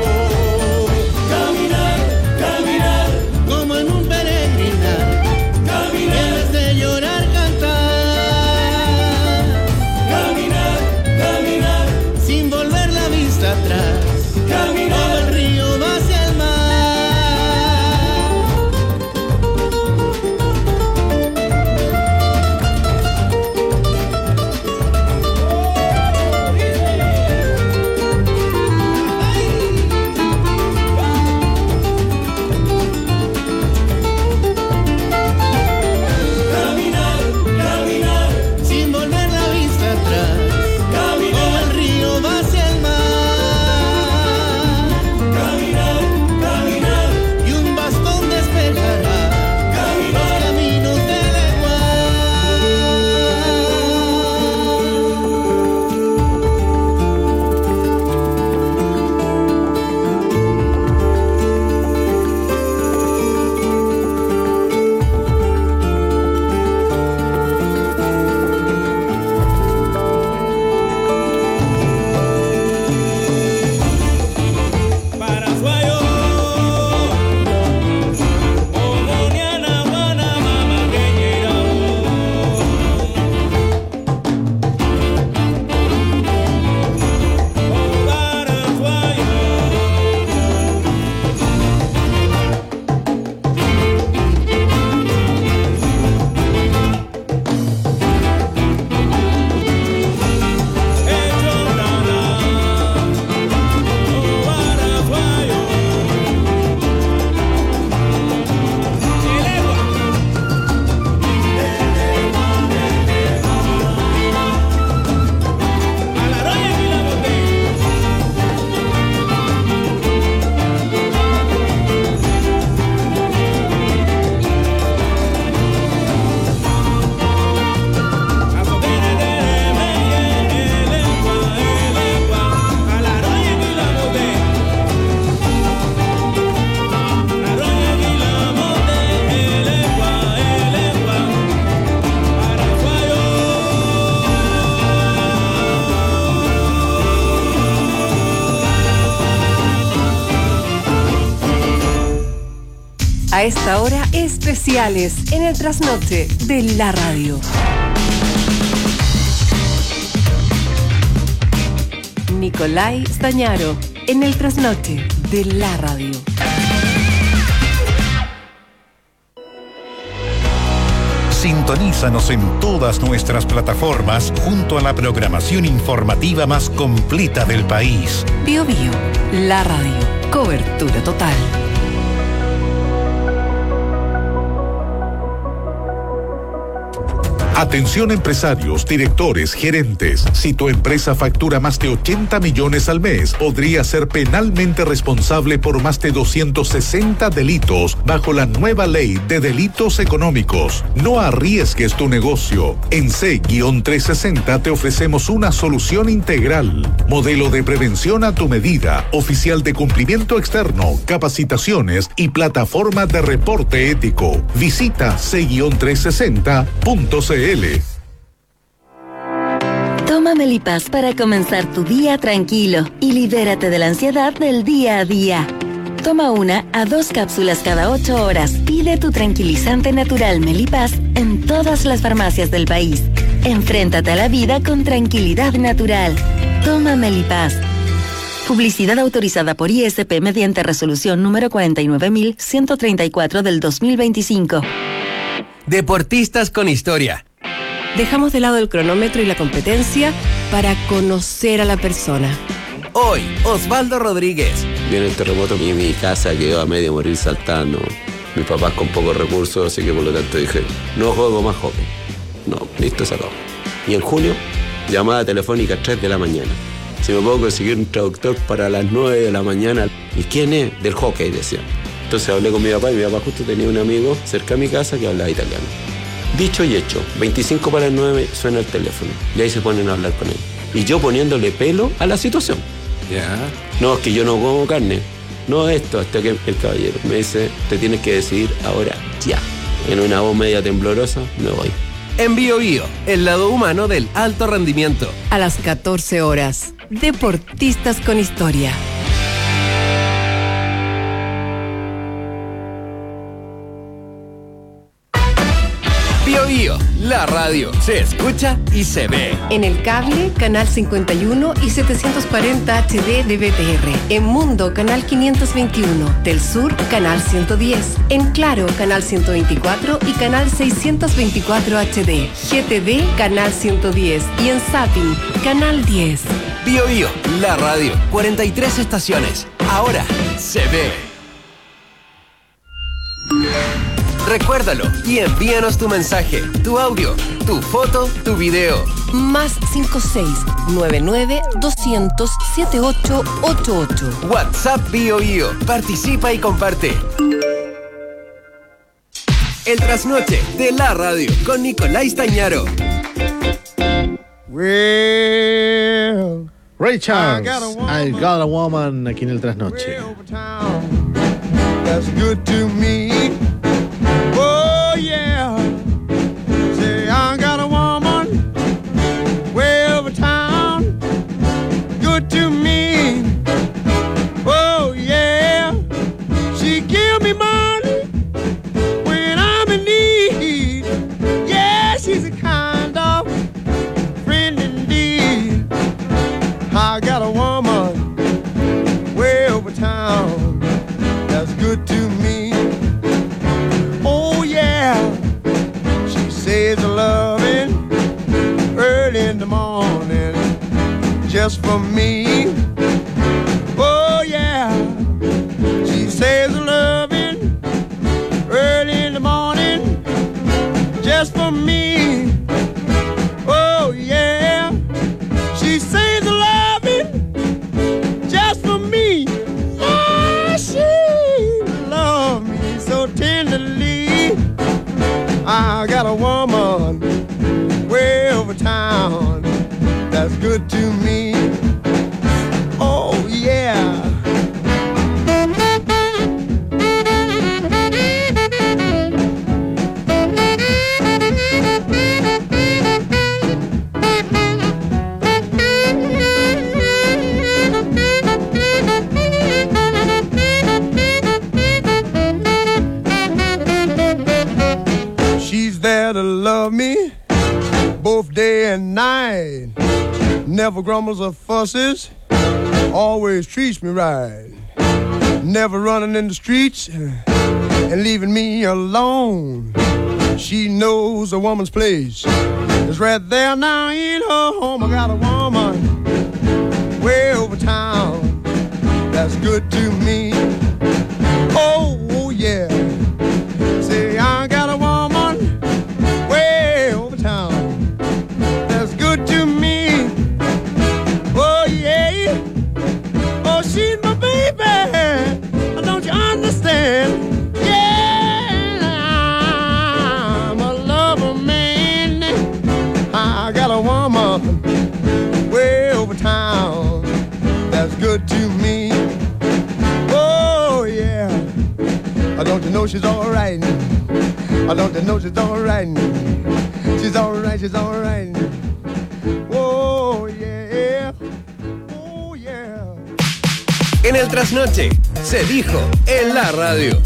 [SPEAKER 14] Caminar, caminar, como en un peregrinar. Caminar, en vez de llorar, cantar. Caminar, caminar, sin volver la vista atrás. Caminar, como el río va hacia el mar.
[SPEAKER 2] A esta hora, especiales en el trasnoche de la radio. Nicolai Stañaro en el trasnoche de la radio.
[SPEAKER 1] Sintonízanos en todas nuestras plataformas junto a la programación informativa más completa del país.
[SPEAKER 2] Bio Bio, la radio, cobertura total.
[SPEAKER 16] Atención empresarios, directores, gerentes. Si tu empresa factura más de ochenta millones al mes, podría ser penalmente responsable por más de doscientos sesenta delitos bajo la nueva ley de delitos económicos. No arriesgues tu negocio. En C trescientos sesenta te ofrecemos una solución integral. Modelo de prevención a tu medida, oficial de cumplimiento externo, capacitaciones y plataforma de reporte ético. Visita C trescientos sesenta punto c l.
[SPEAKER 11] Toma Melipaz para comenzar tu día tranquilo y libérate de la ansiedad del día a día. Toma una a dos cápsulas cada ocho horas. Pide tu tranquilizante natural Melipaz en todas las farmacias del país. Enfréntate a la vida con tranquilidad natural. Toma Melipaz. Publicidad autorizada por I S P mediante resolución número cuarenta y nueve mil ciento treinta y cuatro del dos mil veinticinco.
[SPEAKER 12] Deportistas con historia.
[SPEAKER 2] Dejamos de lado el cronómetro y la competencia para conocer a la persona.
[SPEAKER 12] Hoy, Osvaldo Rodríguez.
[SPEAKER 17] Viene el terremoto y mi casa quedó a medio morir saltando. Mis papás con pocos recursos, así que por lo tanto dije, no juego más hockey. No, listo, se acabó. Y en junio, llamada telefónica a tres de la mañana. Si me puedo conseguir un traductor para las nueve de la mañana. ¿Y quién es? Del hockey, decía. Entonces hablé con mi papá y mi papá justo tenía un amigo cerca de mi casa que hablaba italiano. Dicho y hecho, veinticinco para las nueve suena el teléfono y ahí se ponen a hablar con él. Y yo poniéndole pelo a la situación.
[SPEAKER 12] Ya.
[SPEAKER 17] No, es que yo no como carne. No esto, hasta que el caballero me dice, te tienes que decidir ahora, ya. En una voz media temblorosa, me voy.
[SPEAKER 12] En Bio Bio, el lado humano del alto rendimiento.
[SPEAKER 2] A las catorce horas, Deportistas con historia.
[SPEAKER 12] Bio Bio, la radio, se escucha y se ve.
[SPEAKER 2] En el cable, canal cincuenta y uno y setecientos cuarenta H D de B T R. En Mundo, canal quinientos veintiuno. Del Sur, canal ciento diez. En Claro, canal ciento veinticuatro y canal seiscientos veinticuatro H D. G T V, canal ciento diez. Y en Zapping, canal diez.
[SPEAKER 12] Bio Bio, la radio, cuarenta y tres estaciones. Ahora se ve. Recuérdalo y envíanos tu mensaje, tu audio, tu foto, tu video.
[SPEAKER 2] Más cinco seis nueve nueve doscientos setenta y ocho ochenta y ocho.
[SPEAKER 12] WhatsApp Bio Bio. Participa y comparte. El trasnoche de la radio con Nicolai Stañaro.
[SPEAKER 3] Well, Ray Charles, I Got a Woman, aquí en el trasnoche.
[SPEAKER 14] That's good to me. Oh yeah, say I got a woman way over town, good to me. Oh yeah, she give me money when I'm in need. Yeah, she's a kind of friend indeed. I got a woman way over town, that's good to me. Says a loving early in the morning just for me. Oh yeah, she says a loving early in the morning just for me. Oh yeah, she says a loving just for me. Yeah, she loves me so tenderly. I got a woman way over town that's good to me. Oh yeah.
[SPEAKER 18] She's there to love me both day and night. Never grumbles or fusses, always treats me right. Never running in the streets and leaving me alone. She knows a woman's place is right there now in her home. I got a woman way over town that's good to me. Oh, oh yeah. Say I got a woman way over town that's good to me. Oh yeah. Oh, she's my baby. Don't you understand? Yeah, I'm a lover man. I got a woman way over town that's good to me. Oh yeah. I don't you know she's all right. I don't you know she's all right. She's all right, she's all right. Oh yeah. Oh yeah.
[SPEAKER 12] En el trasnoche, se dijo en la radio.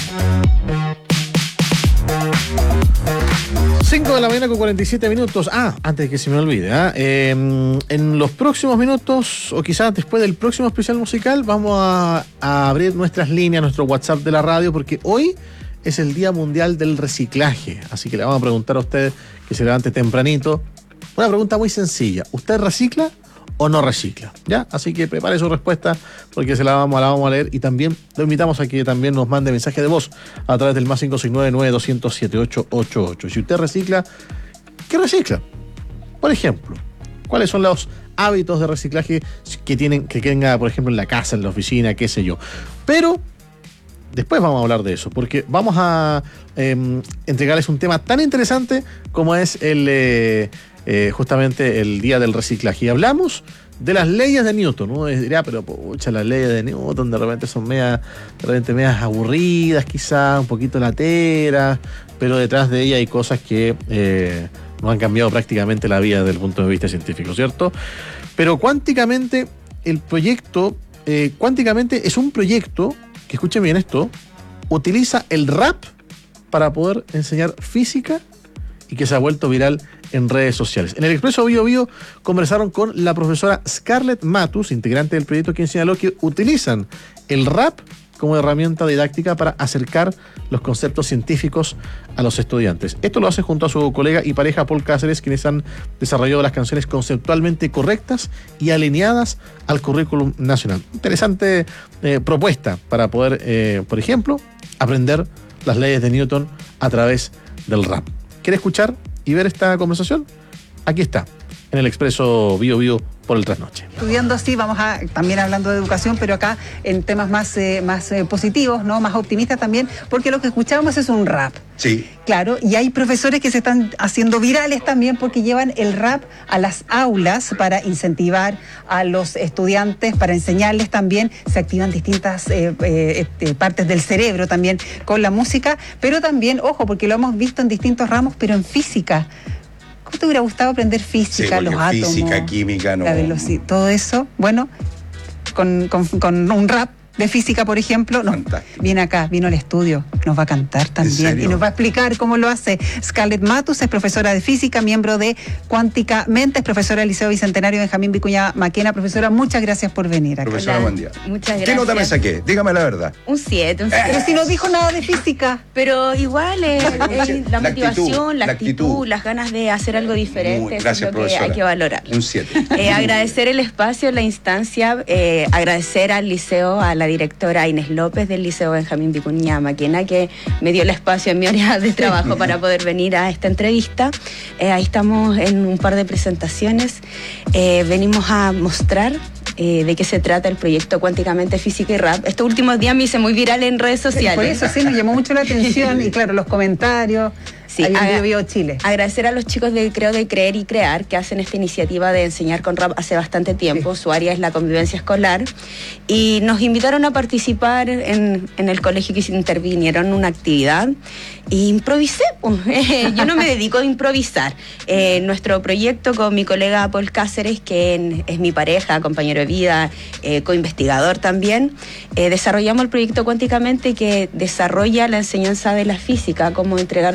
[SPEAKER 3] cinco de la mañana con cuarenta y siete minutos. Ah, antes de que se me olvide, ¿eh? Eh, en los próximos minutos, o quizás después del próximo especial musical, vamos a, a abrir nuestras líneas, nuestro WhatsApp de la radio, porque hoy es el Día Mundial del Reciclaje. Así que le vamos a preguntar a usted que se levante tempranito. Una pregunta muy sencilla. ¿Usted recicla o no recicla? ¿Ya? Así que prepare su respuesta porque se la vamos, la vamos a leer, y también lo invitamos a que también nos mande mensaje de voz a través del más cinco seis nueve nueve dos cero cero siete ocho ocho ocho. Si usted recicla, ¿qué recicla? Por ejemplo, ¿cuáles son los hábitos de reciclaje que tienen, que tenga, por ejemplo, en la casa, en la oficina, qué sé yo? Pero después vamos a hablar de eso, porque vamos a eh, entregarles un tema tan interesante como es el eh, eh, justamente el Día del Reciclaje. Y hablamos de las leyes de Newton. Uno dirá, pero pucha, las leyes de Newton de repente son medias, de repente medias aburridas, quizás un poquito lateras, pero detrás de ella hay cosas que eh, nos han cambiado prácticamente la vida desde el punto de vista científico, ¿cierto? Pero cuánticamente, el proyecto, eh, cuánticamente es un proyecto que, escuchen bien esto, utiliza el rap para poder enseñar física y que se ha vuelto viral en redes sociales. En el Expreso Bio Bio conversaron con la profesora Scarlett Matus, integrante del proyecto, quien señaló que utilizan el rap como herramienta didáctica para acercar los conceptos científicos a los estudiantes. Esto lo hace junto a su colega y pareja Paul Cáceres, quienes han desarrollado las canciones conceptualmente correctas y alineadas al currículum nacional. Interesante eh, propuesta para poder, eh, por ejemplo, aprender las leyes de Newton a través del rap. ¿Quiere escuchar y ver esta conversación? Aquí está, en el Expreso Bio Bio por el Trasnoche.
[SPEAKER 19] Estudiando así, vamos a, también hablando de educación, pero acá en temas más, eh, más eh, positivos, ¿no? Más optimistas también, porque lo que escuchábamos es un rap.
[SPEAKER 20] Sí.
[SPEAKER 19] Claro, y hay profesores que se están haciendo virales también porque llevan el rap a las aulas para incentivar a los estudiantes, para enseñarles también. Se activan distintas eh, eh, eh, partes del cerebro también con la música, pero también, ojo, porque lo hemos visto en distintos ramos, pero en física. ¿Cómo te hubiera gustado aprender física, sí, los átomos?
[SPEAKER 20] Física, química, no.
[SPEAKER 19] La velocidad, todo eso. Bueno, con, con, con un rap de física, por ejemplo, no, viene acá, vino al estudio, nos va a cantar también y nos va a explicar cómo lo hace. Scarlett Matus es profesora de física, miembro de Cuánticamente, es profesora del Liceo Bicentenario Benjamín Vicuña Maquena. Profesora, muchas gracias por venir acá.
[SPEAKER 20] Profesora, buen día.
[SPEAKER 21] Muchas gracias.
[SPEAKER 20] ¿Qué nota me saqué? Dígame la verdad.
[SPEAKER 21] Un siete, un siete.
[SPEAKER 19] Pero si no dijo nada de física.
[SPEAKER 21] Pero igual es, es la, la motivación, actitud, la, actitud,
[SPEAKER 20] actitud,
[SPEAKER 21] las ganas de hacer algo diferente.
[SPEAKER 20] Muy, gracias,
[SPEAKER 21] eso es lo
[SPEAKER 20] profesora.
[SPEAKER 21] que hay que valorar.
[SPEAKER 20] Un siete.
[SPEAKER 21] Eh, agradecer el espacio, la instancia, eh, agradecer al liceo, a la directora Inés López del Liceo Benjamín Vicuña Maquena, que me dio el espacio en mi área de trabajo para poder venir a esta entrevista. Eh, ahí estamos en un par de presentaciones. Eh, venimos a mostrar eh, de qué se trata el proyecto Cuánticamente Física y Rap. Estos últimos días me hice muy viral en redes sociales.
[SPEAKER 19] Por eso sí, nos llamó mucho la atención y claro, los comentarios.
[SPEAKER 21] Sí,
[SPEAKER 19] Ahí en
[SPEAKER 21] aga-
[SPEAKER 19] Bio Bio Chile.
[SPEAKER 21] Agradecer a los chicos de Creo de Creer y Crear que hacen esta iniciativa de enseñar con rap hace bastante tiempo. Sí. Su área es la convivencia escolar y nos invitaron a participar en, en el colegio, que intervinieron en una actividad e improvisé. Pues. Yo no me dedico a improvisar. Eh, nuestro proyecto con mi colega Paul Cáceres, que es mi pareja, compañero de vida, eh, coinvestigador también, eh, desarrollamos el proyecto Cuánticamente, que desarrolla la enseñanza de la física, cómo entregar los conceptos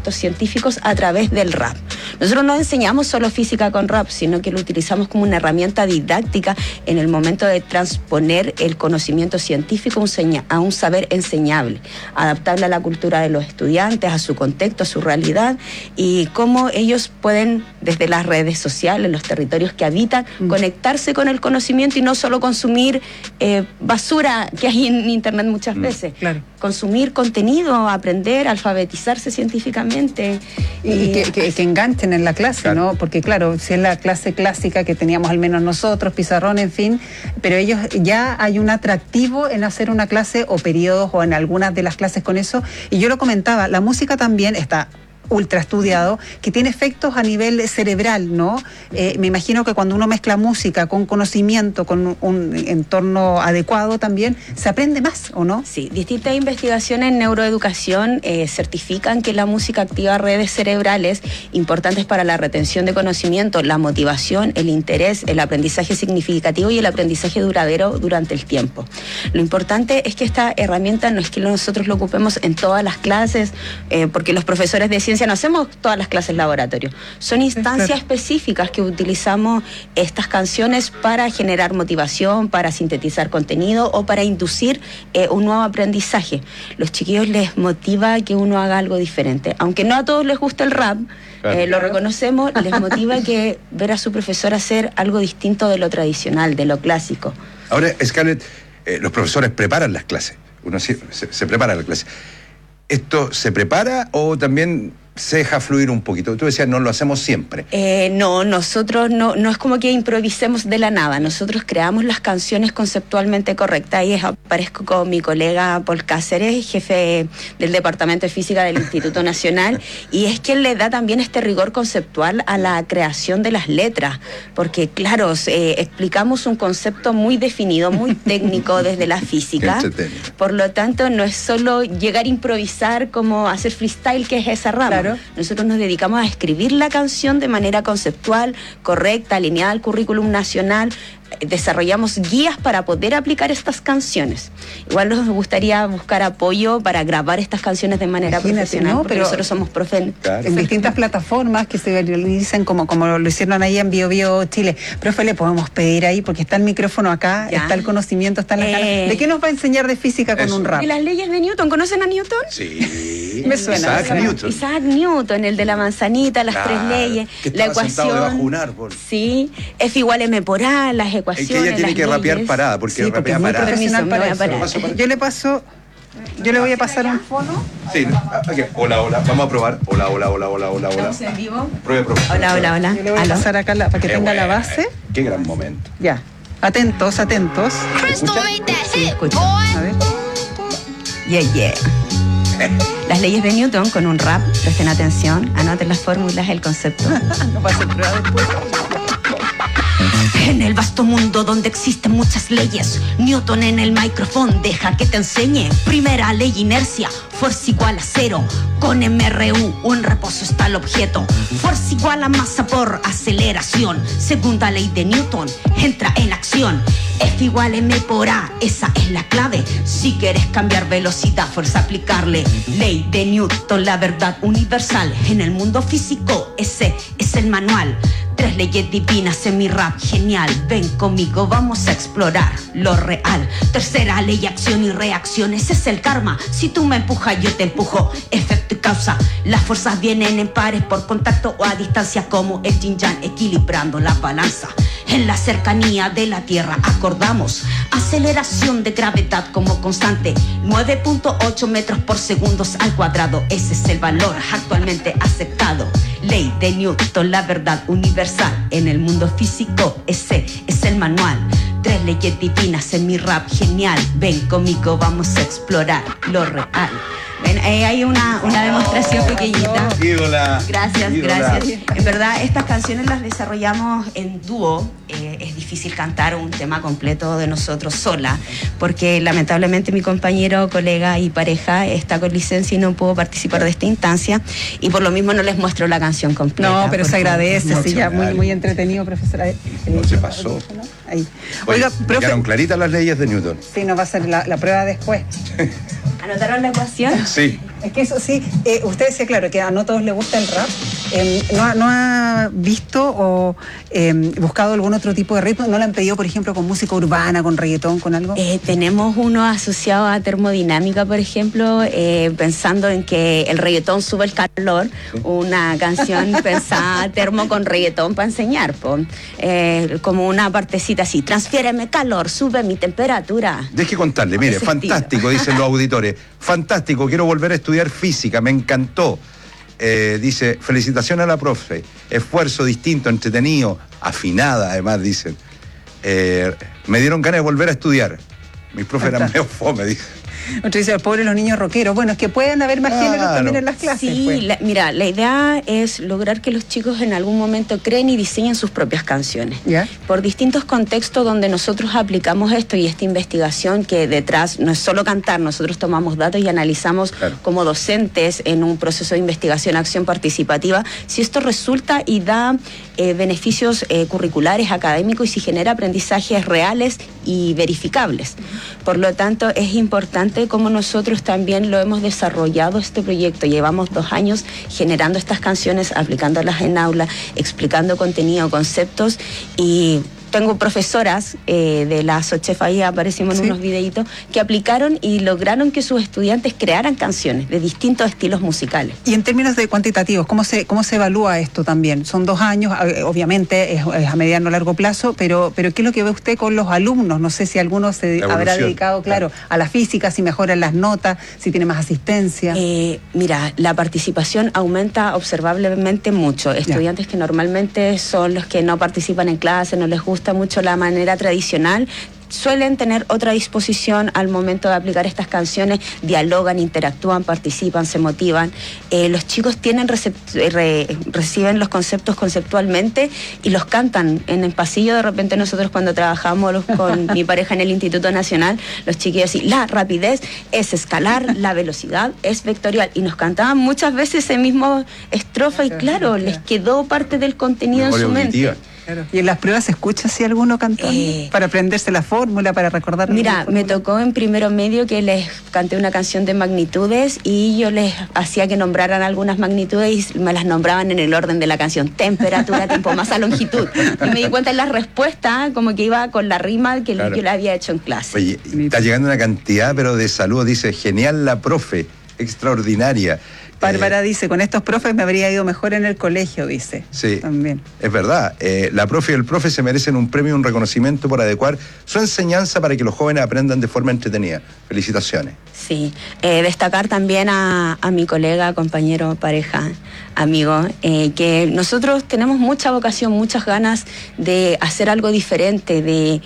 [SPEAKER 21] conceptos científicos a través del rap. Nosotros no enseñamos solo física con rap, sino que lo utilizamos como una herramienta didáctica en el momento de transponer el conocimiento científico a un saber enseñable, adaptable a la cultura de los estudiantes, a su contexto, a su realidad, y cómo ellos pueden, desde las redes sociales, los territorios que habitan, mm. conectarse con el conocimiento y no solo consumir eh, basura que hay en internet muchas mm. veces. Claro. Consumir contenido, aprender, alfabetizarse científicamente.
[SPEAKER 19] Y, y que, que, que enganchen en la clase, claro. ¿no? Porque claro, si es la clase clásica que teníamos al menos nosotros, pizarrón, en fin, pero ellos ya hay un atractivo en hacer una clase o periodos o en algunas de las clases con eso. Y yo lo comentaba, la música también está ultra estudiado, que tiene efectos a nivel cerebral, ¿no? Eh, me imagino que cuando uno mezcla música con conocimiento, con un entorno adecuado también, se aprende más, ¿o no?
[SPEAKER 21] Sí, distintas investigaciones en neuroeducación eh, certifican que la música activa redes cerebrales importantes para la retención de conocimiento, la motivación, el interés, el aprendizaje significativo y el aprendizaje duradero durante el tiempo. Lo importante es que esta herramienta no es que nosotros lo ocupemos en todas las clases, eh, porque los profesores de ciencia no hacemos todas las clases laboratorio. Son instancias claro. específicas que utilizamos estas canciones para generar motivación, para sintetizar contenido o para inducir eh, un nuevo aprendizaje. Los chiquillos les motiva que uno haga algo diferente. Aunque no a todos les gusta el rap, claro. eh, lo reconocemos, les motiva que ver a su profesor hacer algo distinto de lo tradicional, de lo clásico.
[SPEAKER 20] Ahora, Scarlett, eh, los profesores preparan las clases. Uno se, se, se prepara la clase. ¿Esto se prepara o también se deja fluir un poquito? Tú decías, no lo hacemos siempre.
[SPEAKER 21] Eh, no, nosotros no, no es como que improvisemos de la nada. Nosotros creamos las canciones conceptualmente correctas. Ahí aparezco con mi colega Paul Cáceres, jefe del Departamento de Física del Instituto Nacional, y es quien le da también este rigor conceptual a la creación de las letras. Porque, claro, eh, explicamos un concepto muy definido, muy técnico desde la física. Por lo tanto, no es solo llegar a improvisar como hacer freestyle, que es esa rama. Claro. Nosotros nos dedicamos a escribir la canción de manera conceptual, correcta, alineada al currículum nacional. Desarrollamos guías para poder aplicar estas canciones. Igual nos gustaría buscar apoyo para grabar estas canciones de manera Imagínate, profesional, ¿no? porque Pero nosotros somos profe claro.
[SPEAKER 19] en distintas plataformas que se realizan como, como lo hicieron ahí en Bio Bio Chile. Profe, le podemos pedir ahí, porque está el micrófono acá, ya. está el conocimiento, está en la eh... ¿De qué nos va a enseñar de física con Eso. un rap?
[SPEAKER 21] De las leyes de Newton. ¿Conocen a Newton?
[SPEAKER 20] Sí.
[SPEAKER 21] Me suena.
[SPEAKER 20] Isaac
[SPEAKER 21] me suena.
[SPEAKER 20] Newton.
[SPEAKER 21] Isaac Newton, el de la manzanita, las claro. tres leyes,
[SPEAKER 20] que
[SPEAKER 21] la ecuación.
[SPEAKER 20] Debajo un árbol.
[SPEAKER 21] Sí, F igual M por A, las ecuaciones.
[SPEAKER 20] Es que ella tiene que
[SPEAKER 21] leyes.
[SPEAKER 20] rapear parada, porque
[SPEAKER 19] sí,
[SPEAKER 20] rapea
[SPEAKER 19] porque
[SPEAKER 20] parada.
[SPEAKER 19] Permiso, para
[SPEAKER 21] para
[SPEAKER 19] eso. Yo le paso, yo le voy a pasar un fono.
[SPEAKER 20] Sí, okay. Hola, hola, vamos a probar. Hola, hola, hola, hola, hola, hola.
[SPEAKER 21] ¿Estamos en vivo?
[SPEAKER 20] Pruebe, pruebe.
[SPEAKER 21] Hola, hola, hola.
[SPEAKER 19] Yo le voy a pasar acá la, para que
[SPEAKER 20] Qué
[SPEAKER 19] tenga
[SPEAKER 20] buena,
[SPEAKER 19] la base.
[SPEAKER 20] Eh. Qué gran momento.
[SPEAKER 19] Ya, atentos, atentos.
[SPEAKER 21] ¿Escucha? Sí, escucha. A ver. Yeah, yeah. Las leyes de Newton con un rap, presten atención, anoten las fórmulas, el concepto.
[SPEAKER 19] No va a ser prueba después.
[SPEAKER 21] En el vasto mundo donde existen muchas leyes, Newton en el micrófono deja que te enseñe. Primera ley, inercia, fuerza igual a cero. Con M R U o en reposo está el objeto. Fuerza igual a masa por aceleración. Segunda ley de Newton, entra en acción. F igual M por A, esa es la clave. Si quieres cambiar velocidad, fuerza aplicarle. Ley de Newton, la verdad universal. En el mundo físico, ese es el manual. Tres leyes divinas en mi rap, genial. Ven conmigo, vamos a explorar lo real. Tercera ley, acción y reacción, ese es el karma. Si tú me empujas, yo te empujo. Efecto y causa, las fuerzas vienen en pares por contacto o a distancia, como el yin yang, equilibrando la balanza. En la cercanía de la Tierra acordamos aceleración de gravedad como constante, nueve punto ocho metros por segundo al cuadrado. Ese es el valor actualmente aceptado. Ley de Newton, la verdad universal. En el mundo físico, ese es el manual. Tres leyes divinas en mi rap, genial. Ven conmigo, vamos a explorar lo real. Ven, eh, hay una, una demostración pequeñita.
[SPEAKER 20] Ídola.
[SPEAKER 21] Gracias,
[SPEAKER 20] ídola.
[SPEAKER 21] gracias. En verdad, estas canciones las desarrollamos en dúo. Eh, es difícil cantar un tema completo de nosotros sola, porque lamentablemente mi compañero, colega y pareja está con licencia y no pudo participar de esta instancia, y por lo mismo no les muestro la canción completa.
[SPEAKER 19] No, pero se agradece,
[SPEAKER 20] no,
[SPEAKER 19] sí, ya muy, muy entretenido, profesora.
[SPEAKER 20] No se pasó.
[SPEAKER 19] Ahí.
[SPEAKER 20] Oiga,
[SPEAKER 19] Oiga, profe.
[SPEAKER 20] quedaron claritas las leyes de Newton.
[SPEAKER 19] Sí, nos va a hacer la, la prueba después.
[SPEAKER 21] ¿Anotaron la ecuación?
[SPEAKER 20] Sí.
[SPEAKER 19] Es que eso sí, eh, usted decía, claro, que a no todos les gusta el rap. Eh, ¿no, ¿No ha visto o eh, buscado algún otro tipo de ritmo? ¿No le han pedido, por ejemplo, con música urbana, con reggaetón, con algo?
[SPEAKER 21] Eh, tenemos uno asociado a termodinámica, por ejemplo, eh, pensando en que el reggaetón sube el calor, una canción pensada termo con reggaetón para enseñar, po. Eh, como una partecita así, transfiéreme calor, sube mi temperatura.
[SPEAKER 20] Deje contarle, mire,
[SPEAKER 21] Ese
[SPEAKER 20] fantástico,
[SPEAKER 21] estilo.
[SPEAKER 20] dicen los auditores, fantástico, quiero volver a estudiar física, me encantó. Eh, dice, felicitación a la profe, esfuerzo distinto, entretenido, afinada además, dicen. Eh, me dieron ganas de volver a estudiar. Mis profes eran medio fome, dice.
[SPEAKER 19] Otro dice, pobre los niños rockeros. Bueno, es que pueden haber más
[SPEAKER 20] Claro.
[SPEAKER 19] géneros también en las clases.
[SPEAKER 21] Sí,
[SPEAKER 19] pues.
[SPEAKER 21] la- mira, la idea es lograr que los chicos en algún momento creen y diseñen sus propias canciones.
[SPEAKER 19] ¿Ya?
[SPEAKER 21] Por distintos contextos donde nosotros aplicamos esto y esta investigación, que detrás no es solo cantar, nosotros tomamos datos y analizamos como docentes en un proceso de investigación, acción participativa, si esto resulta y da eh, beneficios eh, curriculares, académicos, y si genera aprendizajes reales y verificables. Por lo tanto, es importante como nosotros también lo hemos desarrollado este proyecto. Llevamos dos años generando estas canciones, aplicándolas en aula, explicando contenido, conceptos, y tengo profesoras eh, de la SOCHEF, ahí aparecimos en
[SPEAKER 19] Sí.
[SPEAKER 21] unos videitos, que aplicaron y lograron que sus estudiantes crearan canciones de distintos estilos musicales.
[SPEAKER 19] Y en términos de cuantitativos, ¿cómo se, cómo se evalúa esto también? Son dos años, eh, obviamente es, es a mediano o largo plazo, pero, pero ¿qué es lo que ve usted con los alumnos? No sé si alguno se
[SPEAKER 20] La
[SPEAKER 19] habrá
[SPEAKER 20] evolución,
[SPEAKER 19] dedicado, claro, a la física, si mejoran las notas, si tiene más asistencia.
[SPEAKER 21] Eh, mira, la participación aumenta observablemente mucho. Estudiantes que normalmente son los que no participan en clase, no les gusta mucho la manera tradicional, suelen tener otra disposición al momento de aplicar estas canciones, dialogan, interactúan, participan, se motivan. Eh, los chicos tienen recept- re- reciben los conceptos conceptualmente y los cantan en el pasillo. De repente nosotros cuando trabajamos los- con mi pareja en el Instituto Nacional, los chiquillos así, la rapidez es escalar, la velocidad es vectorial, y nos cantaban muchas veces ese mismo estrofa y claro, les quedó parte del contenido en su mente.
[SPEAKER 19] Claro. ¿Y en las pruebas se escucha si alguno cantando?
[SPEAKER 21] Eh,
[SPEAKER 19] para aprenderse la fórmula, para recordar.
[SPEAKER 21] Mira, me tocó en primero medio que les canté una canción de magnitudes y yo les hacía que nombraran algunas magnitudes y me las nombraban en el orden de la canción: temperatura, tiempo, masa, longitud. Y me di cuenta en la respuesta como que iba con la rima que
[SPEAKER 20] Claro.
[SPEAKER 21] yo le había hecho en clase.
[SPEAKER 20] Oye, está llegando una cantidad, pero de saludos, dice, genial la profe, extraordinaria.
[SPEAKER 19] Bárbara dice, con estos profes me habría ido mejor en el colegio, dice.
[SPEAKER 20] Sí,
[SPEAKER 19] También.
[SPEAKER 20] es verdad. Eh, la profe y el profe se merecen un premio y un reconocimiento por adecuar su enseñanza para que los jóvenes aprendan de forma entretenida. Felicitaciones.
[SPEAKER 21] Sí, eh, destacar también a, a mi colega, compañero, pareja, amigo, eh, que nosotros tenemos mucha vocación, muchas ganas de hacer algo diferente, de,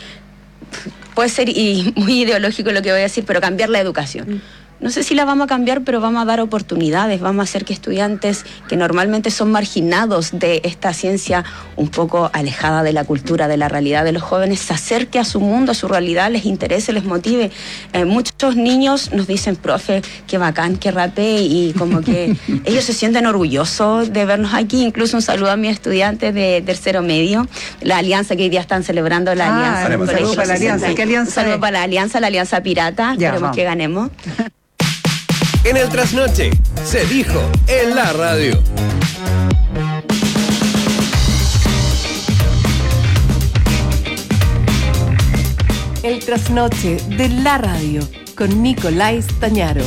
[SPEAKER 21] puede ser y muy ideológico lo que voy a decir, pero cambiar la educación. No sé si la vamos a cambiar, pero vamos a dar oportunidades, vamos a hacer que estudiantes que normalmente son marginados de esta ciencia un poco alejada de la cultura, de la realidad de los jóvenes, se acerque a su mundo, a su realidad, les interese, les motive. Eh, muchos niños nos dicen, profe, qué bacán, qué rapé, y como que ellos se sienten orgullosos de vernos aquí. Incluso un saludo a mis estudiantes de tercero medio, la alianza que hoy día están celebrando, la
[SPEAKER 19] Ah,
[SPEAKER 21] alianza.
[SPEAKER 19] un saludo para la alianza. ¿Qué alianza
[SPEAKER 21] Un saludo
[SPEAKER 19] es?
[SPEAKER 21] para la alianza, la alianza pirata,
[SPEAKER 19] Ya,
[SPEAKER 21] esperemos
[SPEAKER 19] vamos.
[SPEAKER 21] que ganemos.
[SPEAKER 12] En el trasnoche, se dijo en la radio.
[SPEAKER 2] El trasnoche de la radio con Nicolás Tañaro.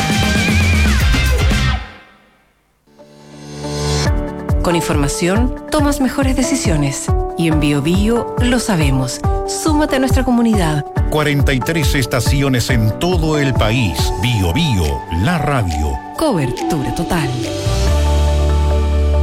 [SPEAKER 2] Con información tomas mejores decisiones y en Bio Bio lo sabemos. Súmate a nuestra comunidad.
[SPEAKER 1] cuarenta y tres estaciones en todo el país. Bio Bio, la radio.
[SPEAKER 2] Cobertura total.